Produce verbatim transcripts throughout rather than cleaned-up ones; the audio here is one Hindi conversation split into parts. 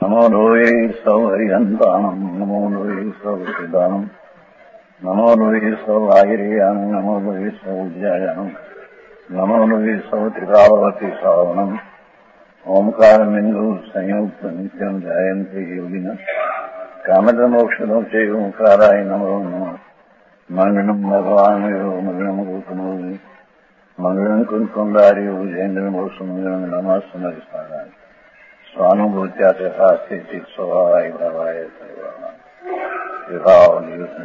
नमो लोये सौहरिहन्तानं नमो लोये सौहृदानं नमो लोये सौभागिर्यानं नमो लोये सौज्यायानं नमो लोये सौत्रिकावती सावनं ओंकारबिन्दु संयुक्त नित्यं ध्यायन्ति योगिनः कामदमोक्षदं च ओंकाराय नमो नमः मंगलम भगवान मंगलम गौतमोदि मंगलम कुंकुंडारी उजेन्द्रमोसुमंगलम नमः समरिस्ताराय स्वानुभूत्या हास्ते स्वभावाय भावाय विभाव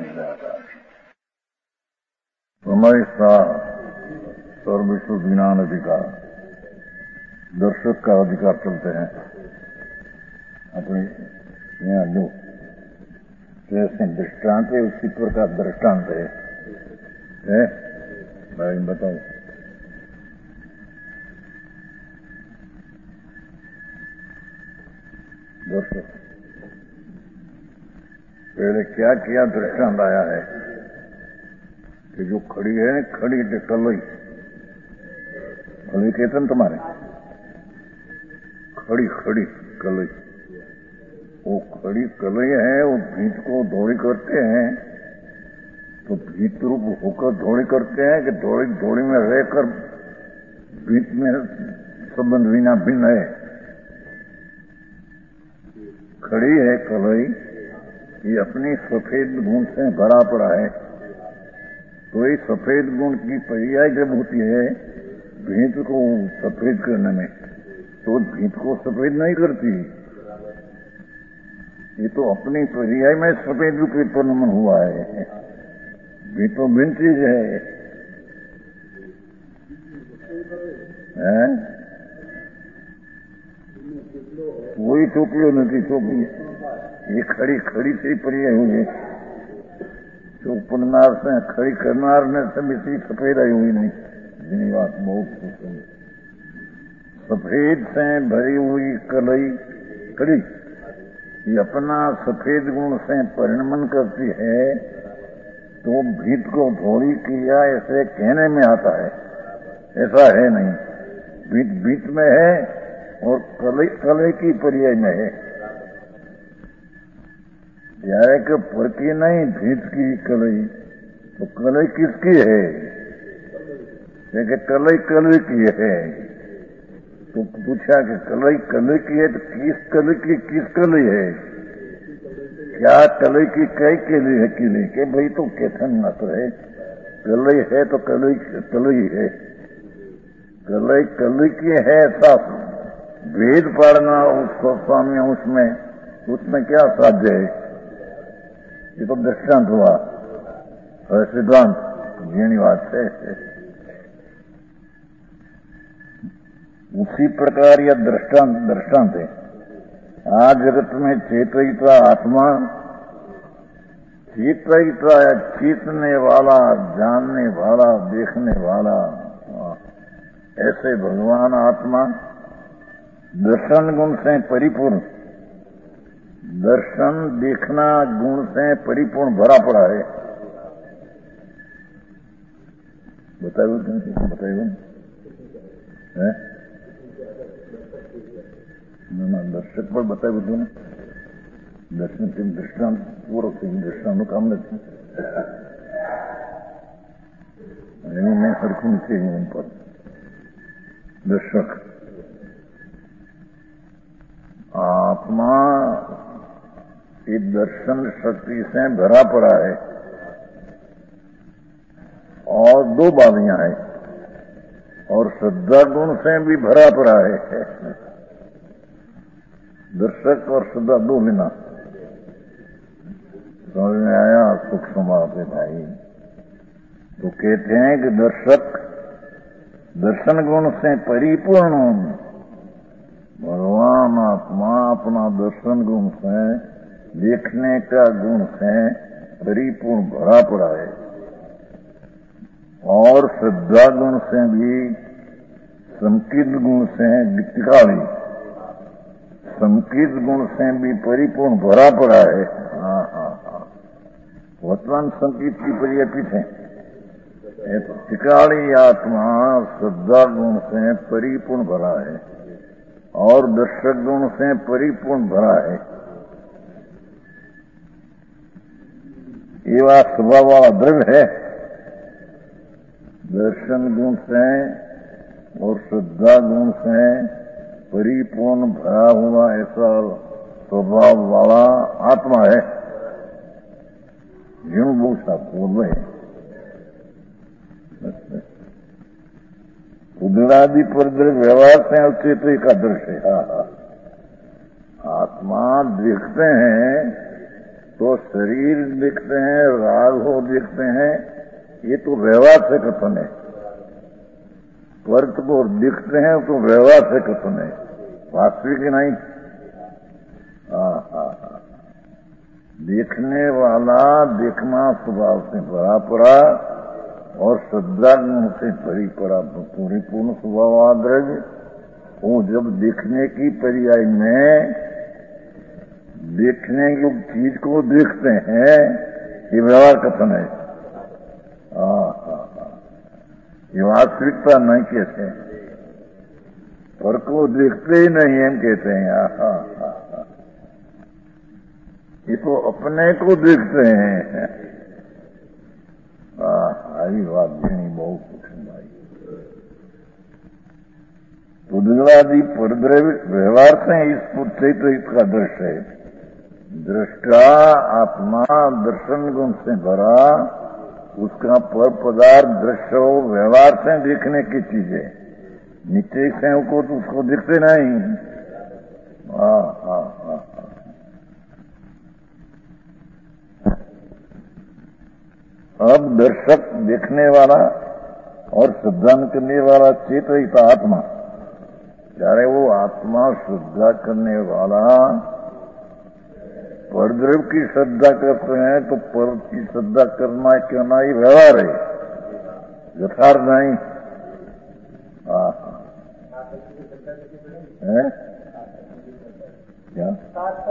समय सा सर्वविश्व ज्ञान अधिकार दर्शक का अधिकार चलते हैं अपने यहाँ जो जैसे दृष्टांत है उसी प्रकार दृष्टांत है, है? भाई बताओ दर्शक पहले क्या किया दृष्टांत आया है कि जो खड़ी है खड़ी के कलई कलई कहते हैं तुम्हारे खड़ी खड़ी कलई वो खड़ी कलई है वो भीत को धोड़ी करते हैं तो भीत रूप होकर धोड़ी करते हैं कि धोड़ी धोड़ी में रहकर भीत में संबंध बिना भिन्न है। खड़ी है कलई ये अपनी सफेद गुण से भरा पड़ा है तो ये सफेद गुण की पर्याय जब होती है भीत को सफेद करने में तो भीत को सफेद नहीं करती, ये तो अपनी पर्याय में सफेद रूप उत्पन्न हुआ है। भीत तो भिन्न चीज है, है? वही चौकी नहीं चौकी ये खड़ी खड़ी से ही पर्याय हुई चौक पन्नार से खड़ी करनार ने से भी सफेद आई हुई नहीं जिनी बात बहुत सफेद से भरी हुई कलई खड़ी ये अपना सफेद गुण से परिणमन करती है तो भीत को धोड़ी किया ऐसे कहने में आता है, ऐसा है नहीं। भीत भीत में है और कलई कलई की पर्याय में है, यार कि परकी नहीं भीत की कलई तो कलई किसकी है कि कलई कलई की है तो पूछा कि कलई कलई की है तो किस कलई की किस कलई है, क्या कलई की कई के लिए है कि नहीं के भाई तो कथन मात्र है कलई है तो कलई कलई है, कलई कलई की है ऐसा भेद पाड़ना उसको स्वामी उसमें उसमें क्या साध्य है, ये तो दृष्टांत हुआ और सिद्धांत जीनी बात है। उसी प्रकार यह दृष्टांत दृष्टांत है। आज जगत में चेतयिता आत्मा चेतयिता या चेतने वाला जानने वाला देखने वाला ऐसे भगवान आत्मा दर्शन गुण से परिपूर्ण दर्शन देखना गुण से परिपूर्ण भरा पड़ा है। बताइए बताइए है ना दर्शक पर बताइए तुम दर्शन के दृष्टांत पूर्व से दृष्टांत काम नहीं मैं हरखुन से उन पर दर्शक आत्मा ये दर्शन शक्ति से भरा पड़ा है और दो बाधियां हैं और श्रद्धा गुण से भी भरा पड़ा है। दर्शक और श्रद्धा दो बिना समझ में आया सूक्ष्म बात है भाई। तो कहते हैं कि दर्शक दर्शन गुण से परिपूर्ण भगवान आत्मा अपना दर्शन गुण से देखने का गुण से परिपूर्ण भरा पड़ा है और श्रद्धा गुण से भी संकीर्त गुण से टिकावी संकीर्त गुण से भी परिपूर्ण भरा पड़ा है। हाँ हाँ हाँ वर्तमान संकीर्त की पर्याय पीछे टिकाली आत्मा श्रद्धा गुण से परिपूर्ण भरा है और दर्शक गुण से परिपूर्ण भरा है। ये बात स्वभाव वाला द्रव्य है। दर्शन गुण से और श्रद्धा गुण से परिपूर्ण भरा हुआ ऐसा स्वभाव वाला आत्मा है। यूं भूषा पूर्व है। उदरादि पर व्यवहार से उचित का दृश्य है। आत्मा दिखते हैं तो शरीर दिखते हैं, राग हो दिखते हैं, ये तो व्यवहार से कथन है। वर्त को दिखते हैं तो व्यवहार से कथन है, वास्तविक नहीं। हाँ हाँ हाँ देखने वाला देखना स्वभाव से भरा पड़ा और श्रद्धा से भरी पड़ा परिपूर्ण स्वभाव द्रव्य। वो जब देखने की पर्याय में देखने की चीज को देखते हैं, ये व्यवहार कथन है। हाँ हाँ हाँ ये वास्तविकता नहीं कहते हैं, पर को देखते ही नहीं हम कहते हैं। हाँ हाँ हाँ ये तो अपने को देखते हैं। आई बात देनी बहुत सूक्ष्म भाई। पुद्गलादि परद्रव्य व्यवहार से इस चैतरिक का दृश्य है। दृष्टा आत्मा दर्शन गुण से भरा, उसका पर पदार्थ दृश्य हो, व्यवहार से देखने की चीजें, नित्य से को तो उसको दिखते नहीं। हाँ हाँ हाँ अब दर्शक देखने वाला और श्रद्धा करने वाला चेतरित आत्मा, चाहे वो आत्मा श्रद्धा करने वाला परद्रव्य की श्रद्धा करते हैं तो पर की श्रद्धा करना कहना ही व्यवहार है, यथार्थ नहीं। हाँ है क्या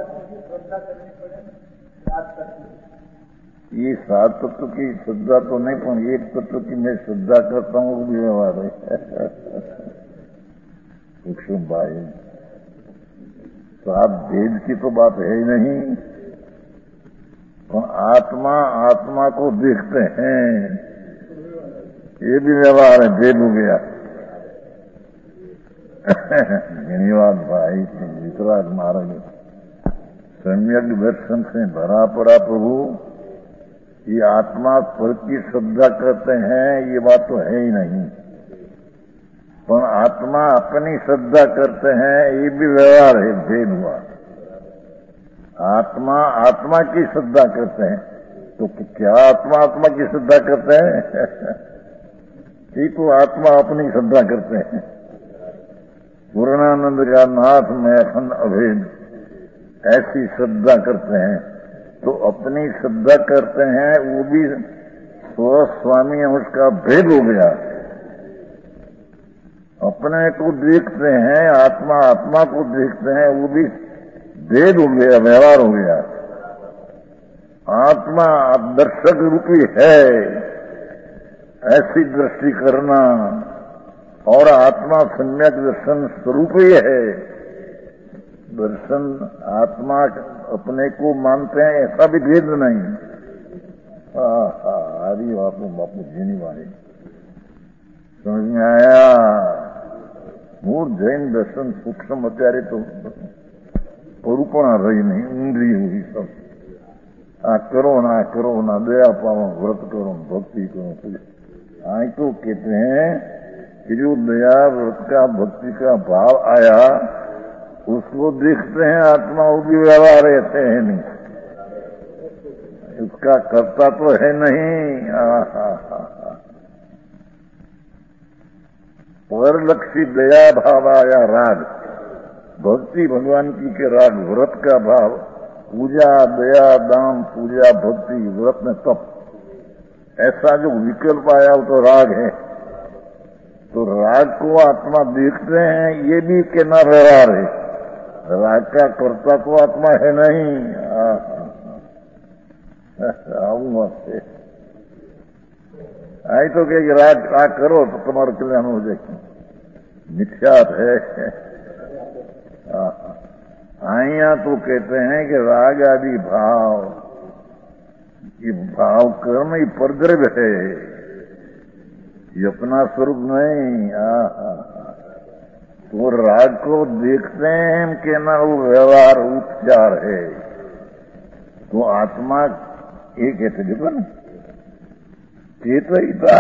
ये सात तत्व की श्रद्धा तो नहीं, पर एक तत्व की मैं श्रद्धा करता हूँ वो भी व्यवहार है। सूक्ष्म भाई सात भेद की तो बात है ही नहीं, तो आत्मा आत्मा को देखते हैं, ये भी व्यवहार है, भेद हो गया। धन्यवाद भाई, वितराग महाराज सम्यक दर्शन से भरा पड़ा प्रभु। ये आत्मा पर की श्रद्धा करते हैं, ये बात तो है ही नहीं, पर आत्मा अपनी श्रद्धा करते हैं, ये भी व्यवहार है, भेद हुआ। आत्मा आत्मा की श्रद्धा करते हैं, तो क्या आत्मा आत्मा की श्रद्धा करते हैं? ये तो आत्मा अपनी श्रद्धा करते हैं। पूर्णानंद का नाथ में अखंड अभेद ऐसी श्रद्धा करते हैं, तो अपनी श्रद्धा करते हैं, वो भी स्वस्वामी उसका भेद हो गया। अपने को देखते हैं, आत्मा आत्मा को देखते हैं, वो भी भेद हो गया, व्यवहार हो गया। आत्मा दर्शक रूपी है, ऐसी दृष्टि करना, और आत्मा सम्यक दर्शन स्वरूप ही है। दर्शन आत्मा अपने को मानते हैं, ऐसा भी भेद नहीं। हाँ हाँ आदि बापू बापू जीनी वाले समझ में आया। मूળ जैन दर्शन सूक्ष्म અત્યારે તો પરુપણા રહી નહીં, ઊંધી हुई सब। आ करो ना करो ना, दया पाओ, व्रत करो, भक्ति करो। आई तो कहते हैं कि जो दया व्रत का भक्ति का भाव आया, उसको देखते हैं आत्मा, वो भी व्यवहार रहते हैं नहीं, उसका कर्ता तो है नहीं। परलक्षी दया भाव आया, राग भक्ति भगवान की के राग, व्रत का भाव, पूजा दया दान, पूजा भक्ति, व्रत में तप, ऐसा जो विकल्प आया वो तो राग है। तो राग को आत्मा देखते हैं, ये भी कहना व्यवहार है। राग का कर्ता तो आत्मा है नहीं। आऊंगा से आई तो कहे राग राग करो तो तुम्हारा कल्याण हो जाए, मिथ्यात है। यहाँ तो कहते हैं कि राग आदि भाव, ये भाव कर्म ही परद्रव्य है, ये अपना स्वरूप नहीं। आ तो राग को देखते हैं कि ना वो व्यवहार उपचार है, तो आत्मा एक है। देखो ना, चेतयिता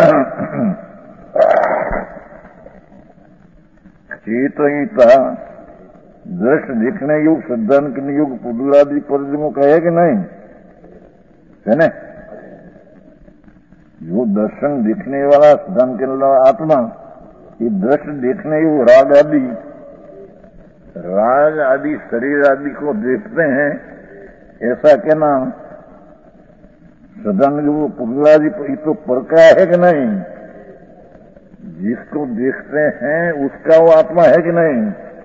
चेतयिता दृष्ट देखने योग, सिद्धांत योग, पुदुरादि परिजनों का है कि नहीं है ना? जो दर्शन देखने वाला सिद्धांत के वाला आत्मा, ये दृष्ट देखने योग राग आदि, राग आदि शरीर आदि को देखते हैं, ऐसा कहना सिद्धांत वो पुदुरादि तो पर का है कि नहीं? जिसको देखते हैं उसका वो आत्मा है कि नहीं?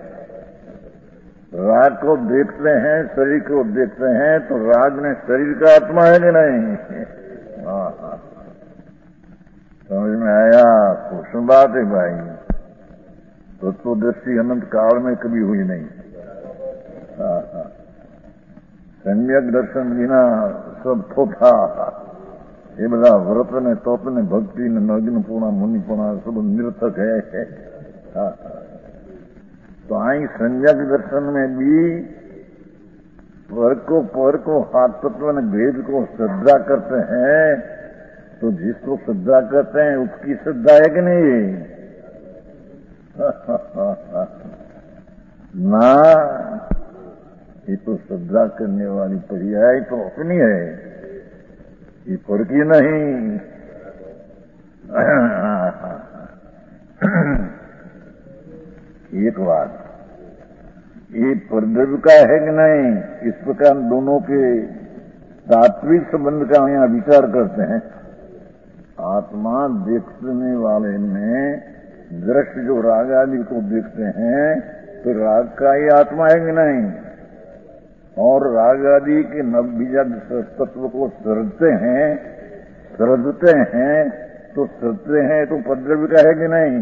राग को देखते हैं, शरीर को देखते हैं, तो राग ने शरीर का आत्मा है कि नहीं? हाँ हाँ, समझ में आया? कुछ बात है भाई, तत्वदर्शी अनंत काल में कभी हुई नहीं। हाँ हाँ, सम्यक दर्शन विना सब थोथा, ये બધા વ્રત ને તપ ને ભક્તિ ને નગ્નપૂર્ણા મુનિપૂર્ણા सब નિરર્થક है। हाँ, तो आई सम्यक दर्शन में भी पर को पर को हाथ तत्व ने भेद को श्रद्धा करते हैं, तो जिसको श्रद्धा करते हैं उसकी श्रद्धा है कि नहीं? ना, ये तो श्रद्धा करने वाली पर्याय तो अपनी है, ये पर की नहीं। एक बात, ये परद्रव्य का है कि नहीं? इस प्रकार दोनों के तात्विक संबंध का यहाँ विचार करते हैं। आत्मा देखने वाले में दृश्य जो राग आदि को देखते हैं, तो राग का ही आत्मा है कि नहीं? और राग आदि के नव बीजा तत्व को सरदते हैं, सरदते हैं, तो सरते हैं तो परद्रव्य का है कि नहीं?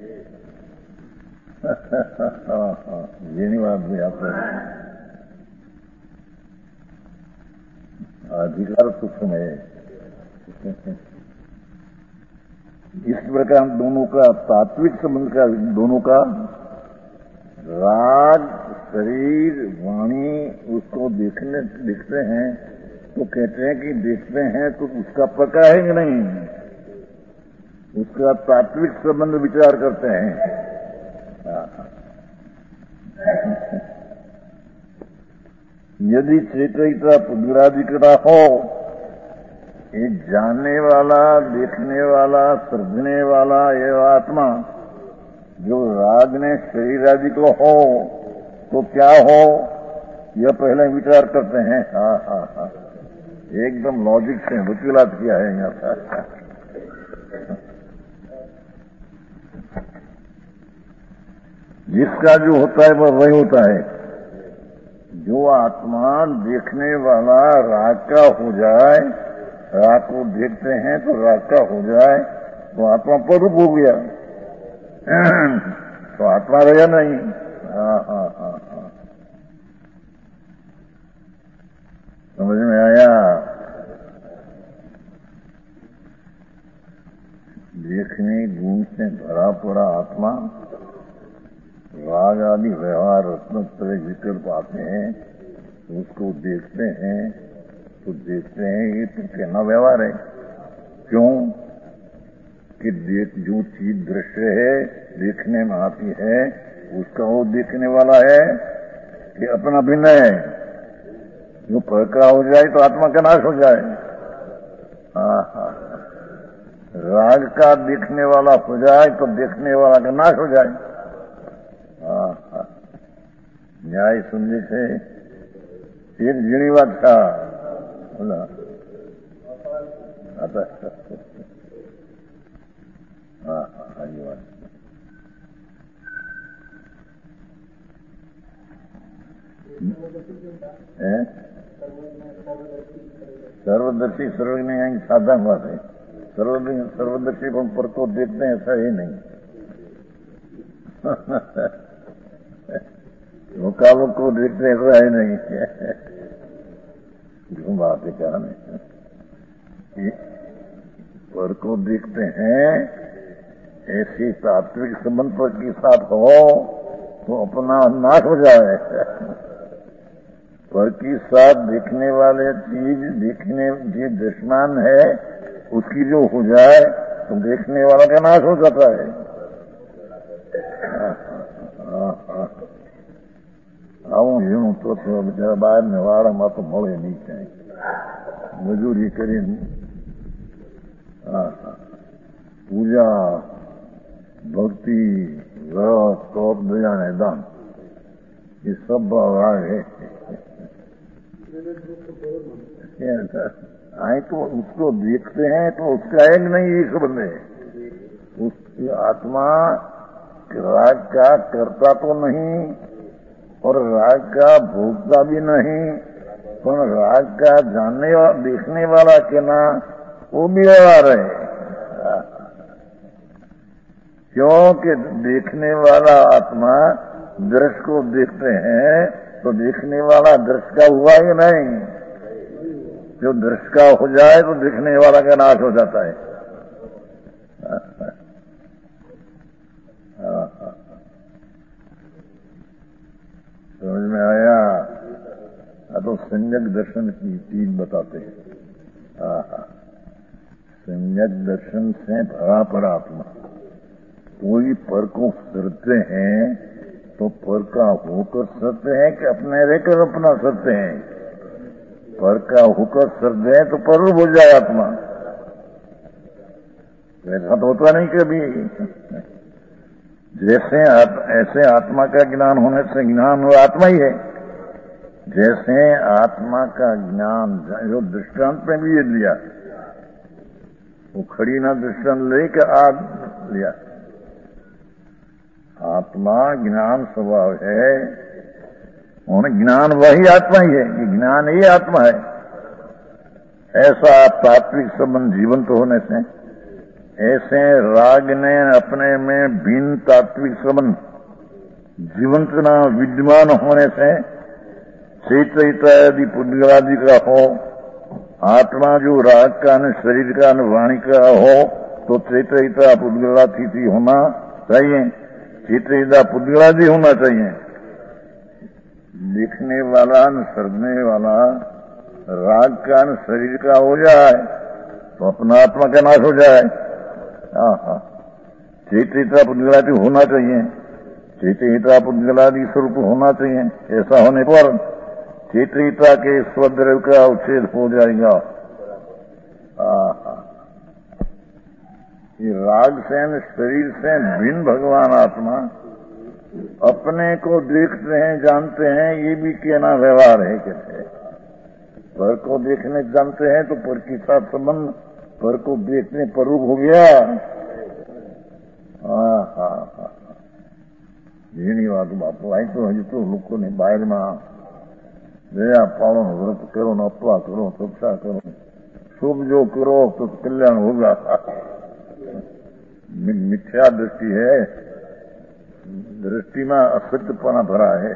ये नहीं बात भी आप अधिकार सूक्ष्म है। इस प्रकार दोनों का तात्विक संबंध का, दोनों का राग शरीर वाणी उसको देखने देखते हैं, तो कहते हैं कि देखते हैं तो उसका पक्का है कि नहीं? उसका तात्विक संबंध विचार करते हैं। यदि चेतयिता पुदुरादिकता हो, एक जानने वाला, देखने वाला, समझने वाला ये आत्मा जो राग ने शरीर आदि को हो, तो क्या हो, यह पहले विचार करते हैं। हाँ हाँ हाँ, एकदम लॉजिक से वकीलात किया है यहाँ पर। जिसका जो होता है वह वही होता है। जो आत्मा देखने वाला राग का हो जाए, राग को देखते हैं तो राग का हो जाए, तो आत्मा परूप हो गया, तो आत्मा रहा नहीं। हाँ हाँ हाँ हाँ, समझ में आया? देखने गुण से भरा पड़ा आत्मा राग आदि व्यवहार रत्न तरह विकल्प आते हैं, तो उसको देखते हैं, तो देखते हैं ये तो कहना व्यवहार है। क्यों कि देख जो चीज दृश्य है, देखने में आती है, उसका वो देखने वाला है कि अपना भिन्न है। जो परका हो जाए तो आत्मा का नाश हो जाए। हाँ हाँ, राग का देखने वाला हो जाए तो देखने वाला का नाश हो जाए। हाँ हाँ, न्याय सुनने से एक जीणी बात था बोला आता। हाँ हाँ, ये बात है। सर्वदर्शी सर्वज्ञ यहाँ साधारण बात है। सर्वदर्शी सर्वदर्शी को पर को देखते हैं, ऐसा ही नहीं। वो कालों को देखने को है नहीं। क्यों बात है क्या नहीं, पर को देखते हैं। ऐसी तात्विक संबंध पर के साथ हो तो अपना नाश हो जाए। पर के साथ देखने वाले चीज देखने जो दृश्यमान है उसकी जो हो जाए तो देखने वाला का नाश हो जाता है। આવું ઝીણું તો બિચારા બહાર ને વાળામાં તો મળે નહીં ક્યાંય, મજૂરી કરીને પૂજા ભક્તિ વ્રત તપ દયા ને દાન ये सब भाग है। आए तो उसको देखते हैं तो उसका एक नहीं एक संबंध है। उसकी आत्मा राग का करता तो नहीं और राग का भोगता भी नहीं, पर राग का जानने वाला देखने वाला के ना वो भी व्यवहार है। क्योंकि देखने वाला आत्मा दृश्य को देखते हैं तो देखने वाला दृश्य का हुआ ही नहीं। जो दृश्य का हो जाए तो देखने वाला का नाश हो जाता है। समझ में आया? तो संज्ञक दर्शन की चीज बताते हैं। संज्ञक दर्शन से भरा पर आत्मा कोई पर को सरते हैं तो पर का होकर सरते हैं कि अपने रहकर अपना सरते हैं। पर का होकर सरते हैं तो पर हो जाए आत्मा, ऐसा तो होता नहीं कभी। जैसे आत, ऐसे आत्मा का ज्ञान होने से ज्ञान वो आत्मा ही है। जैसे आत्मा का ज्ञान जो दृष्टांत में भी ये लिया, वो खड़ी ना दृष्टांत लेकर आ लिया। आत्मा ज्ञान स्वभाव है और ज्ञान वही आत्मा ही है, ये ज्ञान ही आत्मा है। ऐसा तात्विक संबंध जीवंत होने से, ऐसे राग ने अपने में भिन्न तात्विक संबंध जीवंत न विद्यमान होने से चैतन्य आदि पुद्गलादि का हो, आत्मा जो राग का न शरीर का न वाणी का हो तो चैतन्य पुद्गलादि होना चाहिए, चैतन्य पुद्गलादि होना चाहिए। दिखने वाला न सरने वाला राग का न शरीर का हो जाए तो अपना आत्मा का नाश हो जाए। चैतन्य पुद्गलादि होना चाहिए, चैतन्य पुद्गलादि स्वरूप होना चाहिए। ऐसा होने पर चैतन्यता के स्वद्रव्य का उच्छेद हो जाएगा। ये राग से न शरीर से भिन्न भगवान आत्मा अपने को देखते हैं जानते हैं, ये भी कहना व्यवहार है। कहते पर को देखने जानते हैं तो पर के साथ संबंध, पर को देखने पर रूप हो गया। हाँ हाँ हाँ એની વાત બાપુ આઈ તો હજુ તો લોકોને બહારમાં દયા પાળો વ્રત કરો ને અપવા કરો તપસ્યા કરો શુભ જો કરો તો કલ્યાણ હોગા। मिथ्या दृष्टि है, दृष्टि में असत्यपना भरा है।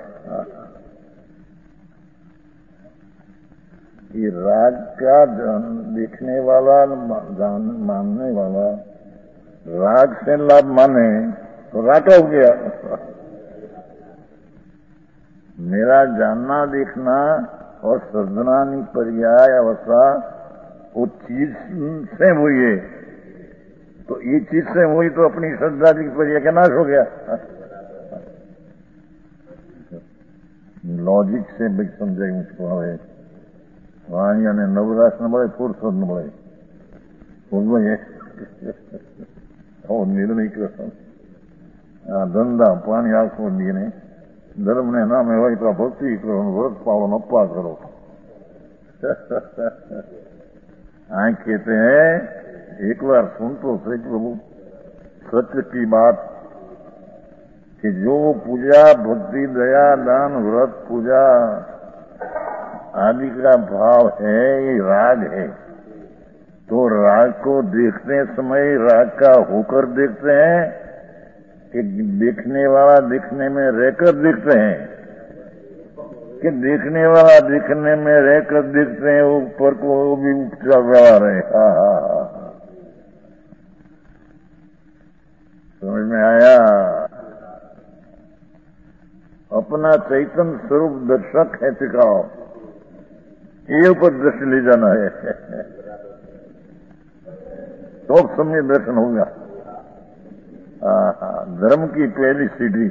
ये राग का देखने वाला मानने वाला राग से लाभ माने तो राग हो गया। मेरा जानना देखना और सर्जनानी पर्याय अवस्था वो चीज से हुई है, तो ये चीज से हुई तो अपनी श्रद्धा की पर्याय का नाश हो गया। लॉजिक से भी समझे मुझको हवे वाणिया ने नवराश न મળે ફુરસદ ન મળે બોલવાય આવો નિર્ણય કર્યો। આ ધંધા પાણી આખો દીને ધર્મને નામે હોય તો ભક્તિ કરો, વ્રત પાળો ને અપવા કરો। આ कहते हैं एक बार सुन तो सही प्रभु सत्य की बात कि जो पूजा भक्ति दया दान व्रत पूजा आदि का भाव है ये राग है। तो राग को देखते समय राग का होकर देखते हैं कि देखने वाला देखने में रहकर देखते हैं। कि देखने वाला देखने में रहकर देखते हैं, ऊपर को वो भी उपचार व्यवहार है। हा हा हा, समझ में आया? अपना चैतन्य स्वरूप दर्शक है, टिकाओ ये ऊपर दृष्टि ले जाना है तो समय दर्शन होगा। धर्म की पहली सीढ़ी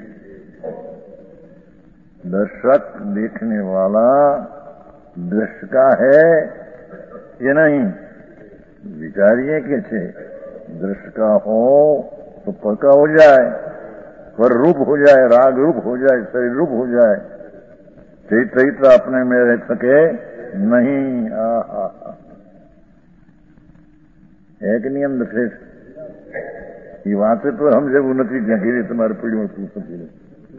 दर्शक देखने वाला दृश्य का है ये नहीं, विचारिए कैसे दृश्य का हो तो पक्का हो जाए, पर रूप हो जाए, राग रूप हो जाए, शरीर रूप हो जाए, चैत्र अपने में रह सके नहीं। आ, आ, आ। एक नियम श्रेष्ठ ये बातें तो हमसे उन्नति जगह तुम्हारे पीढ़ी में पूछ सकती है।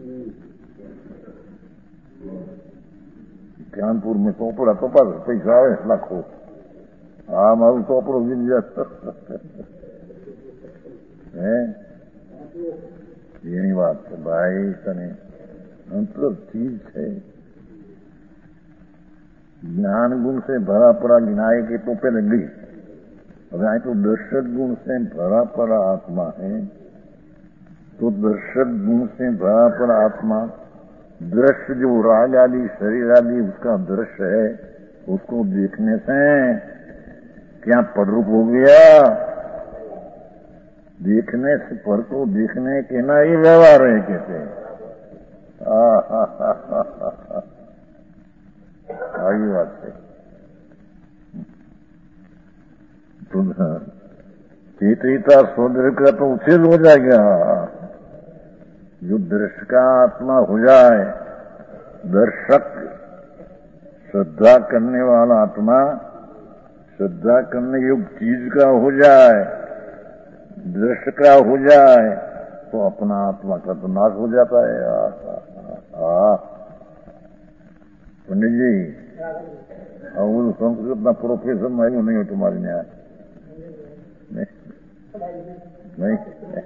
कानपुर में टोपड़ा टोपा पैसा आए लाखों, हाँ मारू टोपड़ो मिल जाता है। એની વાત છે ભાઈ, તને અંતર ચીજ છે, જ્ઞાન ગુણ से भरा पड़ा गिनाए के तो पहले गई, अब यहाँ तो दर्शक गुण से भरा पड़ा आत्मा है, तो दर्शक गुण से भरा पड़ा आत्मा दृश्य जो राग आदि शरीर आदि उसका दृश्य है, उसको देखने से क्या पदरूप हो गया? देखने से पर को देखने के ना ही व्यवहार है कैसे? आगे बात है तो चेतरिता स्वदृश्य का तो उच्छेद हो जाएगा। जो दृश्य का आत्मा हो जाए, दर्शक श्रद्धा करने वाला आत्मा श्रद्धा करने योग्य चीज का हो जाए, दृश्य का हो जाए, तो अपना आत्मा का तो नाश हो जाता है। पंडित जी और वो संस्कृत ना प्रोफेसर नहीं नहीं हो तुम्हारे यहाँ नहीं, नहीं।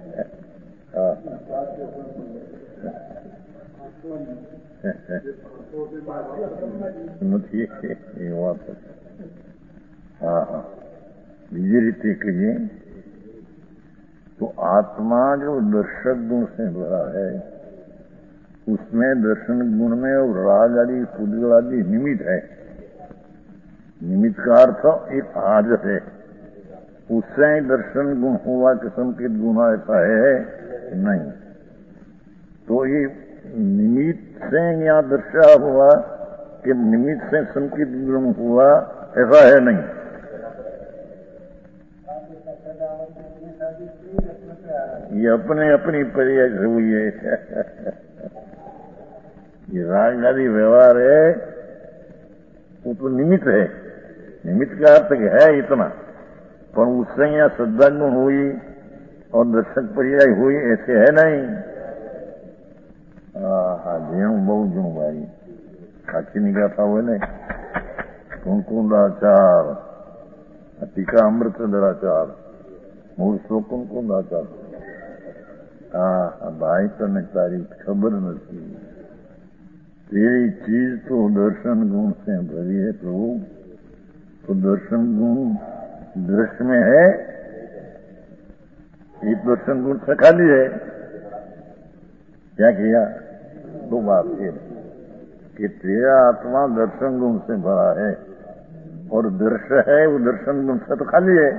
हाँ हाँ बीजी रीति कहिए तो आत्मा जो दर्शक गुण से भरा है, उसमें दर्शन गुण में और राग आदि पुद्गल आदि निमित्त है। निमित्त का अर्थ एक आदत है, उससे ही दर्शन गुण हुआ कि संकेत गुण ऐसा है नहीं। तो ये निमित्त से यहाँ दर्शा हुआ कि निमित्त से संकेत गुण हुआ ऐसा है नहीं। ये अपने अपनी पर्याय हुई है ये राग आदि व्यवहार है, वो तो निमित्त है। निमित्त का अर्थ है इतना, पर उससे यहाँ श्रद्धा गुण हुई और दर्शक पर्याय हुई ऐसे है नहीं। हाँ झीणु बहुत झीणु भाई खाची निगाह था हुए ने कुंकुंदाचार टीका अमृत दराचार मूल श्लोक कुंकुंदाचार। हाँ भाई तने तारी खबर नहीं, तेरी चीज तो दर्शन गुण से भरी है प्रभु, तो दर्शन गुण दृश्य में है, एक दर्शन गुण से खाली है। क्या किया? दो बात है कि तेरा आत्मा दर्शन गुण से भरा है और दृश्य है वो दर्शन गुण से तो खाली है।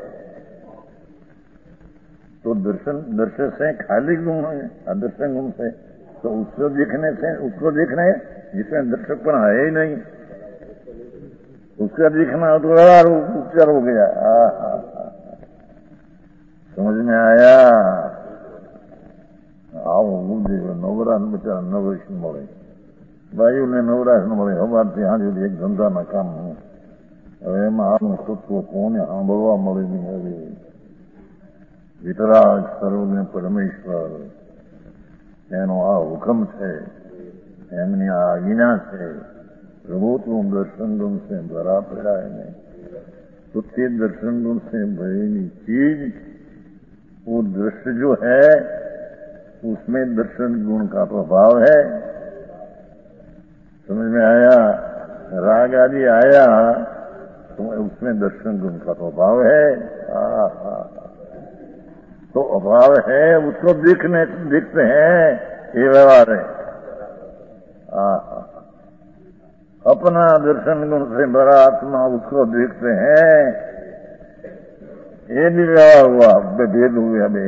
तो दर्शन दर्शन से खाली गुण है, अदर्शन गुण से तो उसको देखने से उसको देखना है जिसमें दर्शकपन है ही नहीं, उसका देखना तो उपचार हो गया। आ, आ, आ, समझ में आया? आओ बुद्धि नवराश बेचारा नवरेश મળે ભાઈઓ ને નવરાશ ન મળે સવારથી સાંજ સુધી એક ધંધાના કામ હું હવે એમાં આનું તત્વ કોને સાંભળવા મળે નહીં। હવે વિતરાગ સર્વને પરમેશ્વર એનો આ હુકમ છે, એમની આ આજ્ઞા છે। પ્રભુ તું દર્શન ગુણ से भरा पड़ा है, तो ते दर्शन गुण से भरेली चीज वो दृश्य जो है उसमें दर्शन गुण का प्रभाव है। समझ में राग आदि आया तो उसमें दर्शन गुण का तो अभाव है। आ, आ, तो अभाव है, उसको दिखने दिखते हैं, ये व्यवहार है। आ, आ, अपना दर्शन गुण से बड़ा आत्मा उसको देखते हैं, ये भी व्यवहार हुआ, भेद हुआ बे।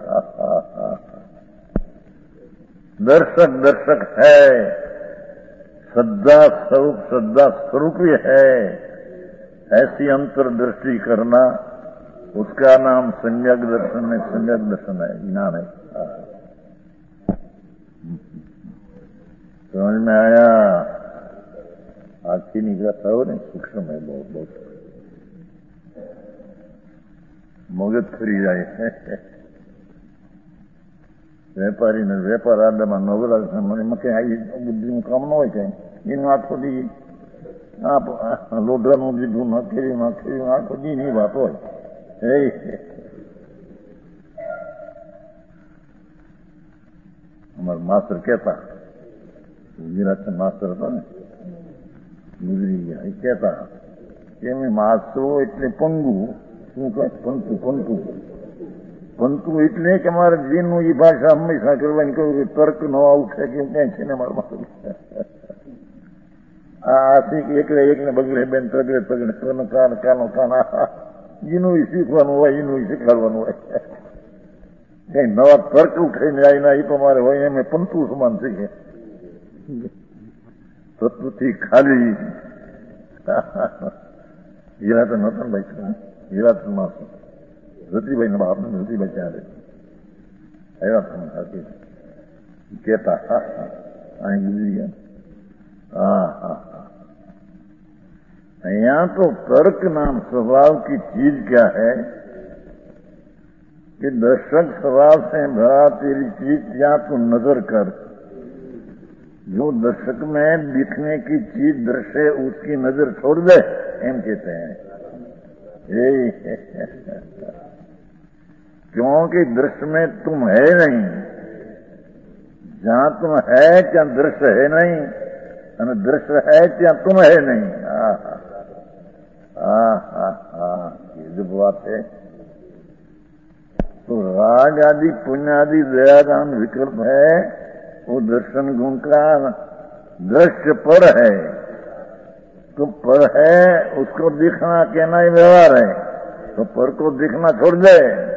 दर्शक दर्शक है, श्रद्धा स्वरूप श्रद्धा स्वरूप ही है, ऐसी अंतर्दृष्टि करना, उसका नाम सम्यक दर्शन है। सम्यक दर्शन है, ज्ञान है। समझ में आया? आखिर निकला था वो नहीं, सूक्ष्म है बहुत बहुत, मगज फरी जाए। વેપારી ને વેપાર આડામાં નવરા મને મકે આવી બુદ્ધિનું કામ ન હોય કઈ, એનું આખો દી લોઢાનું દીધું નાખેલું નાખેલું આખો દી ની વાત હોય। અમારા માસ્ટર કહેતા, ગુજરાત માસ્ટર હતા ને, ગુજરી ગયા, એ કહેતા કે એમ માસ્ટરો એટલે પંગુ, શું કહે પંતુ પંતુ પંતુ એટલે કે મારે જીનનું એ ભાષા હંમેશા કરવાની કહ્યું કે તર્ક ન ઉઠે કે ક્યાંય છે ને મારા આથી એકલે એકને બગડે બેન તગડે તગડે કન કાન કાનો કાન એનું શીખવાનું હોય, એનું શીખવાડવાનું હોય, કઈ નવા તર્ક ઉઠાઈને આવીને એ તો મારે હોય, એમ પંતુ સમાન શીખે, તત્વથી ખાલી હીરાતન હતા ને ભાઈ, હીરાતન માં રતિભાઈ ના બાપ ને રતિભાઈ ત્યાં આવ્યા હતા કેતા અહીં ગુજરી ગયા। हाँ हाँ यहाँ तो तर्क नाम स्वभाव की चीज क्या है कि दर्शक स्वभाव से भरा तेरी चीज या तो नजर कर, जो दर्शक में दिखने की चीज दृश्य उसकी नजर छोड़ दे, एम कहते हैं। यही क्योंकि दृश्य में तुम है नहीं, जहां तुम है क्या दृश्य है नहीं, और दृश्य है क्या तुम है नहीं। हाँ हाँ हाँ हाँ, ये जो बात है। तो राग आदि पुण्य आदि दयादान विकल्प है, वो दर्शन गुण का दृश्य पर है, तो पर है उसको दिखना कहना ही व्यवहार है, तो पर को दिखना छोड़ दे।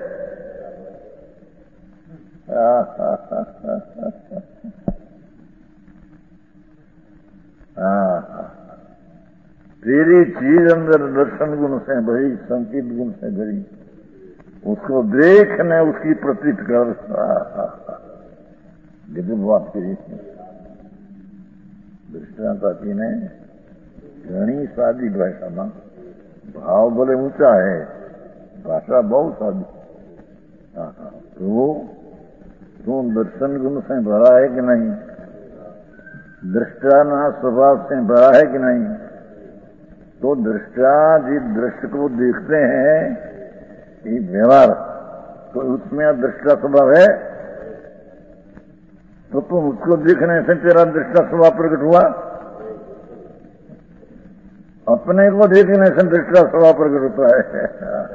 हाँ, तेरी चीज अंदर दर्शन गुण से भरी, संकेत गुण से भरी, उसको देखने उसकी प्रतीत कर। गजब बात करी दृष्टांत ने, घनी सादी भाषा में, भाव भले ऊंचा है, भाषा बहुत सादी। तो तू दर्शन गुण से भरा है कि नहीं, दृष्टा ना स्वभाव से भरा है कि नहीं। तो दृष्टा जिस दृश्य को देखते हैं ये व्यवहार, तो उसमें दृष्टा स्वभाव है, तो तुम उसको देखने से तेरा दृष्टा स्वभाव प्रकट हुआ, अपने को देखने से दृष्टा स्वभाव प्रकट होता है।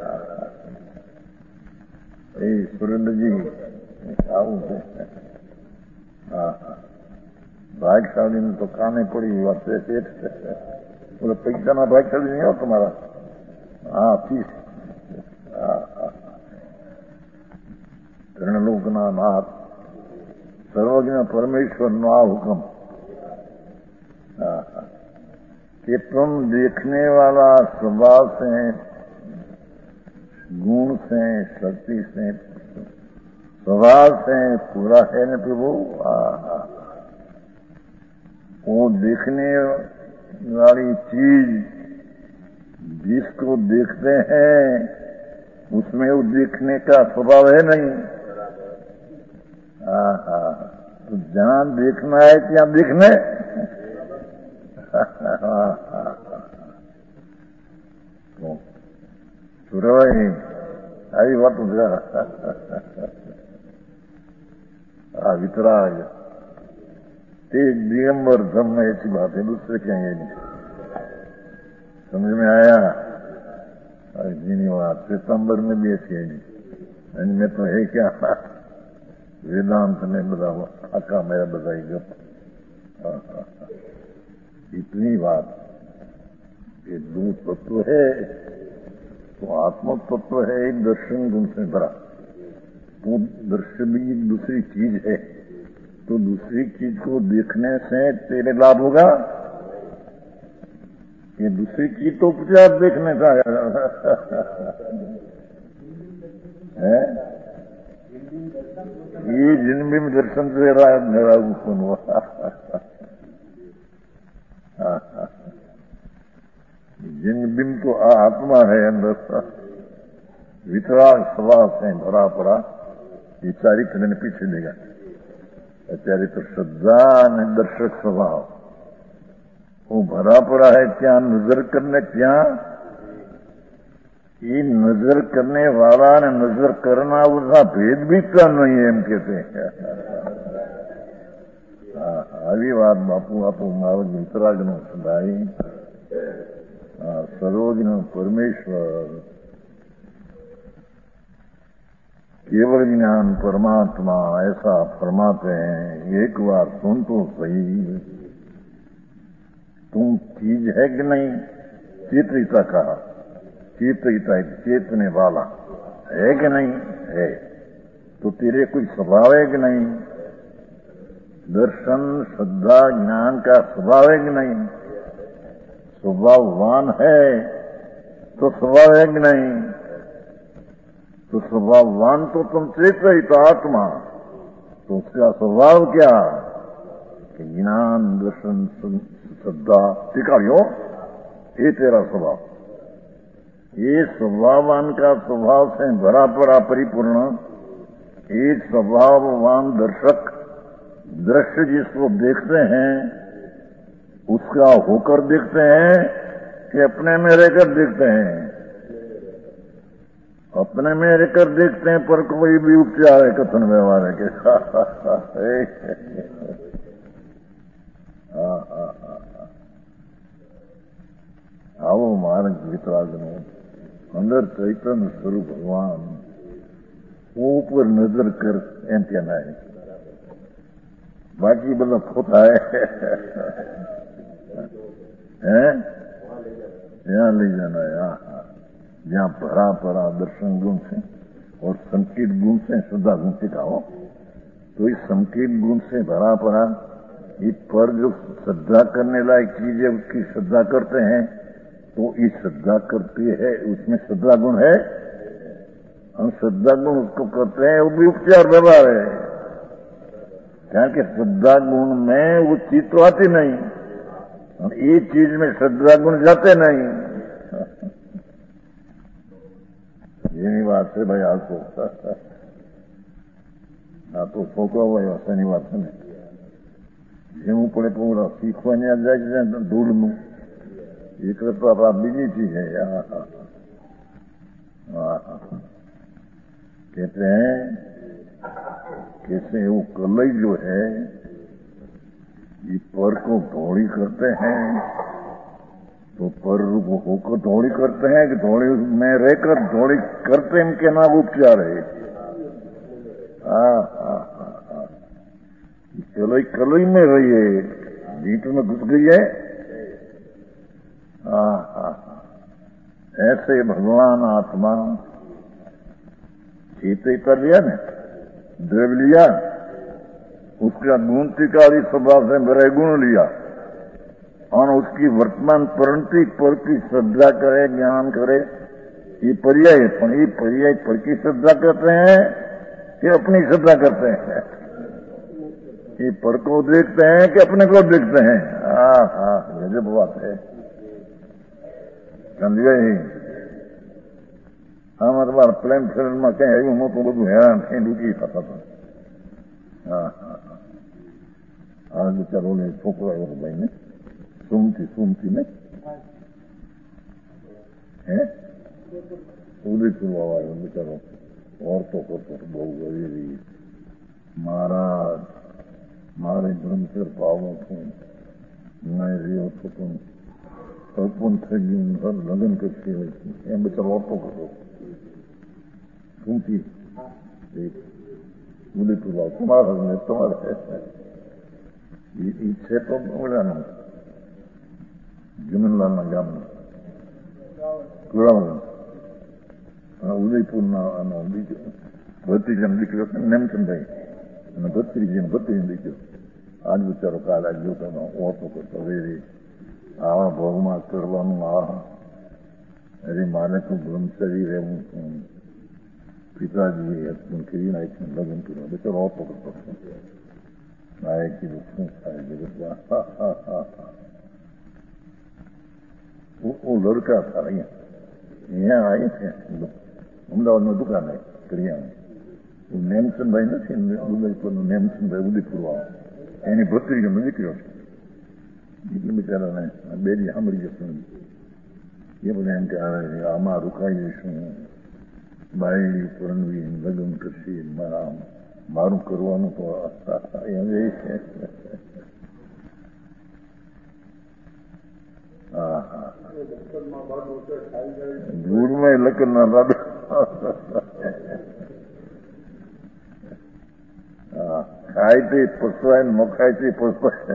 सुरेंद्र जी આવું છે। હા હા, ભાગશાળી ને તો કાને પડી વાત છે, બોલો પૈસાના ભાગશાળી નહીં હો તમારા। હા ફીસ, હા હા, ત્રણલોકના નાથ સર્વજ્ઞ પરમેશ્વરનો આ હુકમ कि तुम देखने वाला स्वभाव से, गुण से, शक्ति से, स्वभाव से पूरा है न प्रभु। वो देखने वाली चीज जिसको देखते हैं उसमें वो देखने का स्वभाव है नहीं। तो जहां देखना है क्या देखने। सुरवाई आई बात आ वितराग ते दिगंबर धर्म ऐसी बात है, दूसरे क्या ये नहीं। समझ में आया? धन्यवाद। सितंबर में भी ऐसी है जी, इनमें तो है क्या, वेदांत में बता आका मेरा बताई गप। इतनी बात ये दो तत्व है तो आत्म तत्व है, एक दर्शन गुण से भरा। तो दर्शन भी एक दूसरी चीज है, तो दूसरी चीज को देखने से तेरे लाभ होगा। ये दूसरी चीज तो उपचार देखने का है। ये जिन भी दर्शन से रहा मेरा सुन हुआ। जिन बिम तो आत्मा है अंदर, वितराग स्वभाव से भरा पड़ा। ये चारित्र ने पीछे देगा, चारित्र श्रद्धा ने दर्शक स्वभाव वो भरा पड़ा है। क्या नजर करने, क्या ये नजर करने वाला ने नजर करना उसका भेद भी क्या नहीं है, हम कहते हैं। આવી વાત બાપુ આપો મારો વિતરાગનો સદાય સર્વજ્ઞ પરમેશ્વર केवल ज्ञान परमात्मा ऐसा फरमाते हैं। एक बार सुन तो सही, तुम चीज है कि नहीं? चेतरिता कहा, चेतरिता चेतने वाला है कि नहीं? है। तो तेरे कोई स्वभाव है कि नहीं? दर्शन श्रद्धा ज्ञान का स्वभाव है कि नहीं? स्वभाववान है तो स्वभाव है कि नहीं? तो स्वभाववान तो तुम चेतरित आत्मा, तो उसका स्वभाव क्या? कि ज्ञान दर्शन श्रद्धा स्वीकारियो, ये तेरा स्वभाव। ये स्वभाववान का स्वभाव से भरा पड़ा परिपूर्ण एक स्वभाववान दर्शक दृश्य जिसको देखते हैं उसका होकर देखते हैं कि अपने में रहकर देखते हैं? अपने में रहकर देखते हैं, पर कोई भी उपचार है कथन व्यवहार है के आओ मार्ग वितराग नो अंदर चैतन्य स्वरूप भगवान ऊपर नजर कर एम कहना है। बाकी बड़ा खोता है हैं? यहाँ ले जाना है, यहाँ जहाँ भरा पड़ा दर्शन गुण से और संकेत गुण से श्रद्धा गुण से कहो। तो इस संकेत गुण से भरा पड़ा ये पर जो श्रद्धा करने लायक चीज है उसकी श्रद्धा करते हैं, तो ये श्रद्धा करती है उसमें श्रद्धा गुण है। हम श्रद्धा गुण उसको करते हैं, वो भी उपचार व्यवहार है। क्या कि श्रद्धा गुण में वो चीज तो आती नहीं, ये चीज में श्रद्धा गुण जाते नहीं। એની વાત છે ભાઈ, આ તો આ તો છોકરો ભાઈ હસવાની વાત છે ને, જેવું પડે પણ શીખવાની જાય છે ને ધૂળનું એ કરતા આ બીજી ચીજ है। कहते हैं कैसे वो कलई जो है ये पर को धोड़ी करते हैं, तो पर होकर धोड़ी करते हैं कि धोड़ी में रहकर धोड़ी करते हैं, इनके नाम उपचार है। कलई कलई में रही है, बीच में घुस गई है। ऐसे भगवान आत्मा चेते कर लिया ना, द्रव लिया, उसका गुण त्रिकाली स्वभाव से मेरे गुण लिया और उसकी वर्तमान परिणति पर की श्रद्धा करे, ज्ञान करे, ये पर्याय है। पर ये पर्याय पर की श्रद्धा करते हैं कि अपनी श्रद्धा करते हैं? ये पर को देखते हैं कि अपने को देखते हैं? हाँ हाँ, गजब बात है। समझ गए? हमारे बार प्लेन फिल्म में कहीं હું તો બધું હેરાન થઈ ડૂકી થતા હતા। હા હા હા, આ બિચારોને છોકરો આવ્યો ભાઈને સુમતી સુમતી ને હે ઉદયપુર આવ્યો બિચારો, ઓરતો કરતો બહુ ગરીબી। महाराज मारे ब्रह्मचर्य पावों को मैं रियो छुटूं અલ્પન થઈ ગયું લગ્ન કરશે એમ બચારો ઓટો કરતો શું ઉદયપુર લાવ તમારા ને તમારે એ છે તો ઓલાનું જમીનલાલના ગામનું કુળાવણ ઉદયપુરના આનો બીજો ભત્રીજાનો દીકરો નેમચંદભાઈ અને ભત્રીજીનો ભત્રીજીનો દીકરો આજ બિચારો કાલે જોતો ઓટો કરતો રે આવા ભોગમાં કરવાનું આ અરે મારે તો બ્રહ્મચરી રહેવું પિતાજી હસબન્ડ કરી નાખ્યું લગ્ન કર્યું બિચારો ઓટો કરતો મારે કીધું શું થાય જગતમાં वो लड़का था यहाँ यहाँ आए थे अमदावाद दुकान है करियाना वो नेमचंद भाई નથી ઉદયપુર નું નેમચંદ ભાઈ ઉદયપુર વાળો એની ભત્રીજીનો દીકરો છે એટલે બિચારાને બે દી સાંભળી જશે એ બધા એમ કે આમાં રોકાઈ જઈશું બાયડી પરણવી લગ્ન કરશે મારું કરવાનું તો એમ એ છે હા હા ગુડમાં લગ્ન ના દાદા હા ખાય તે પસવાય ન ખાય તે પસવાય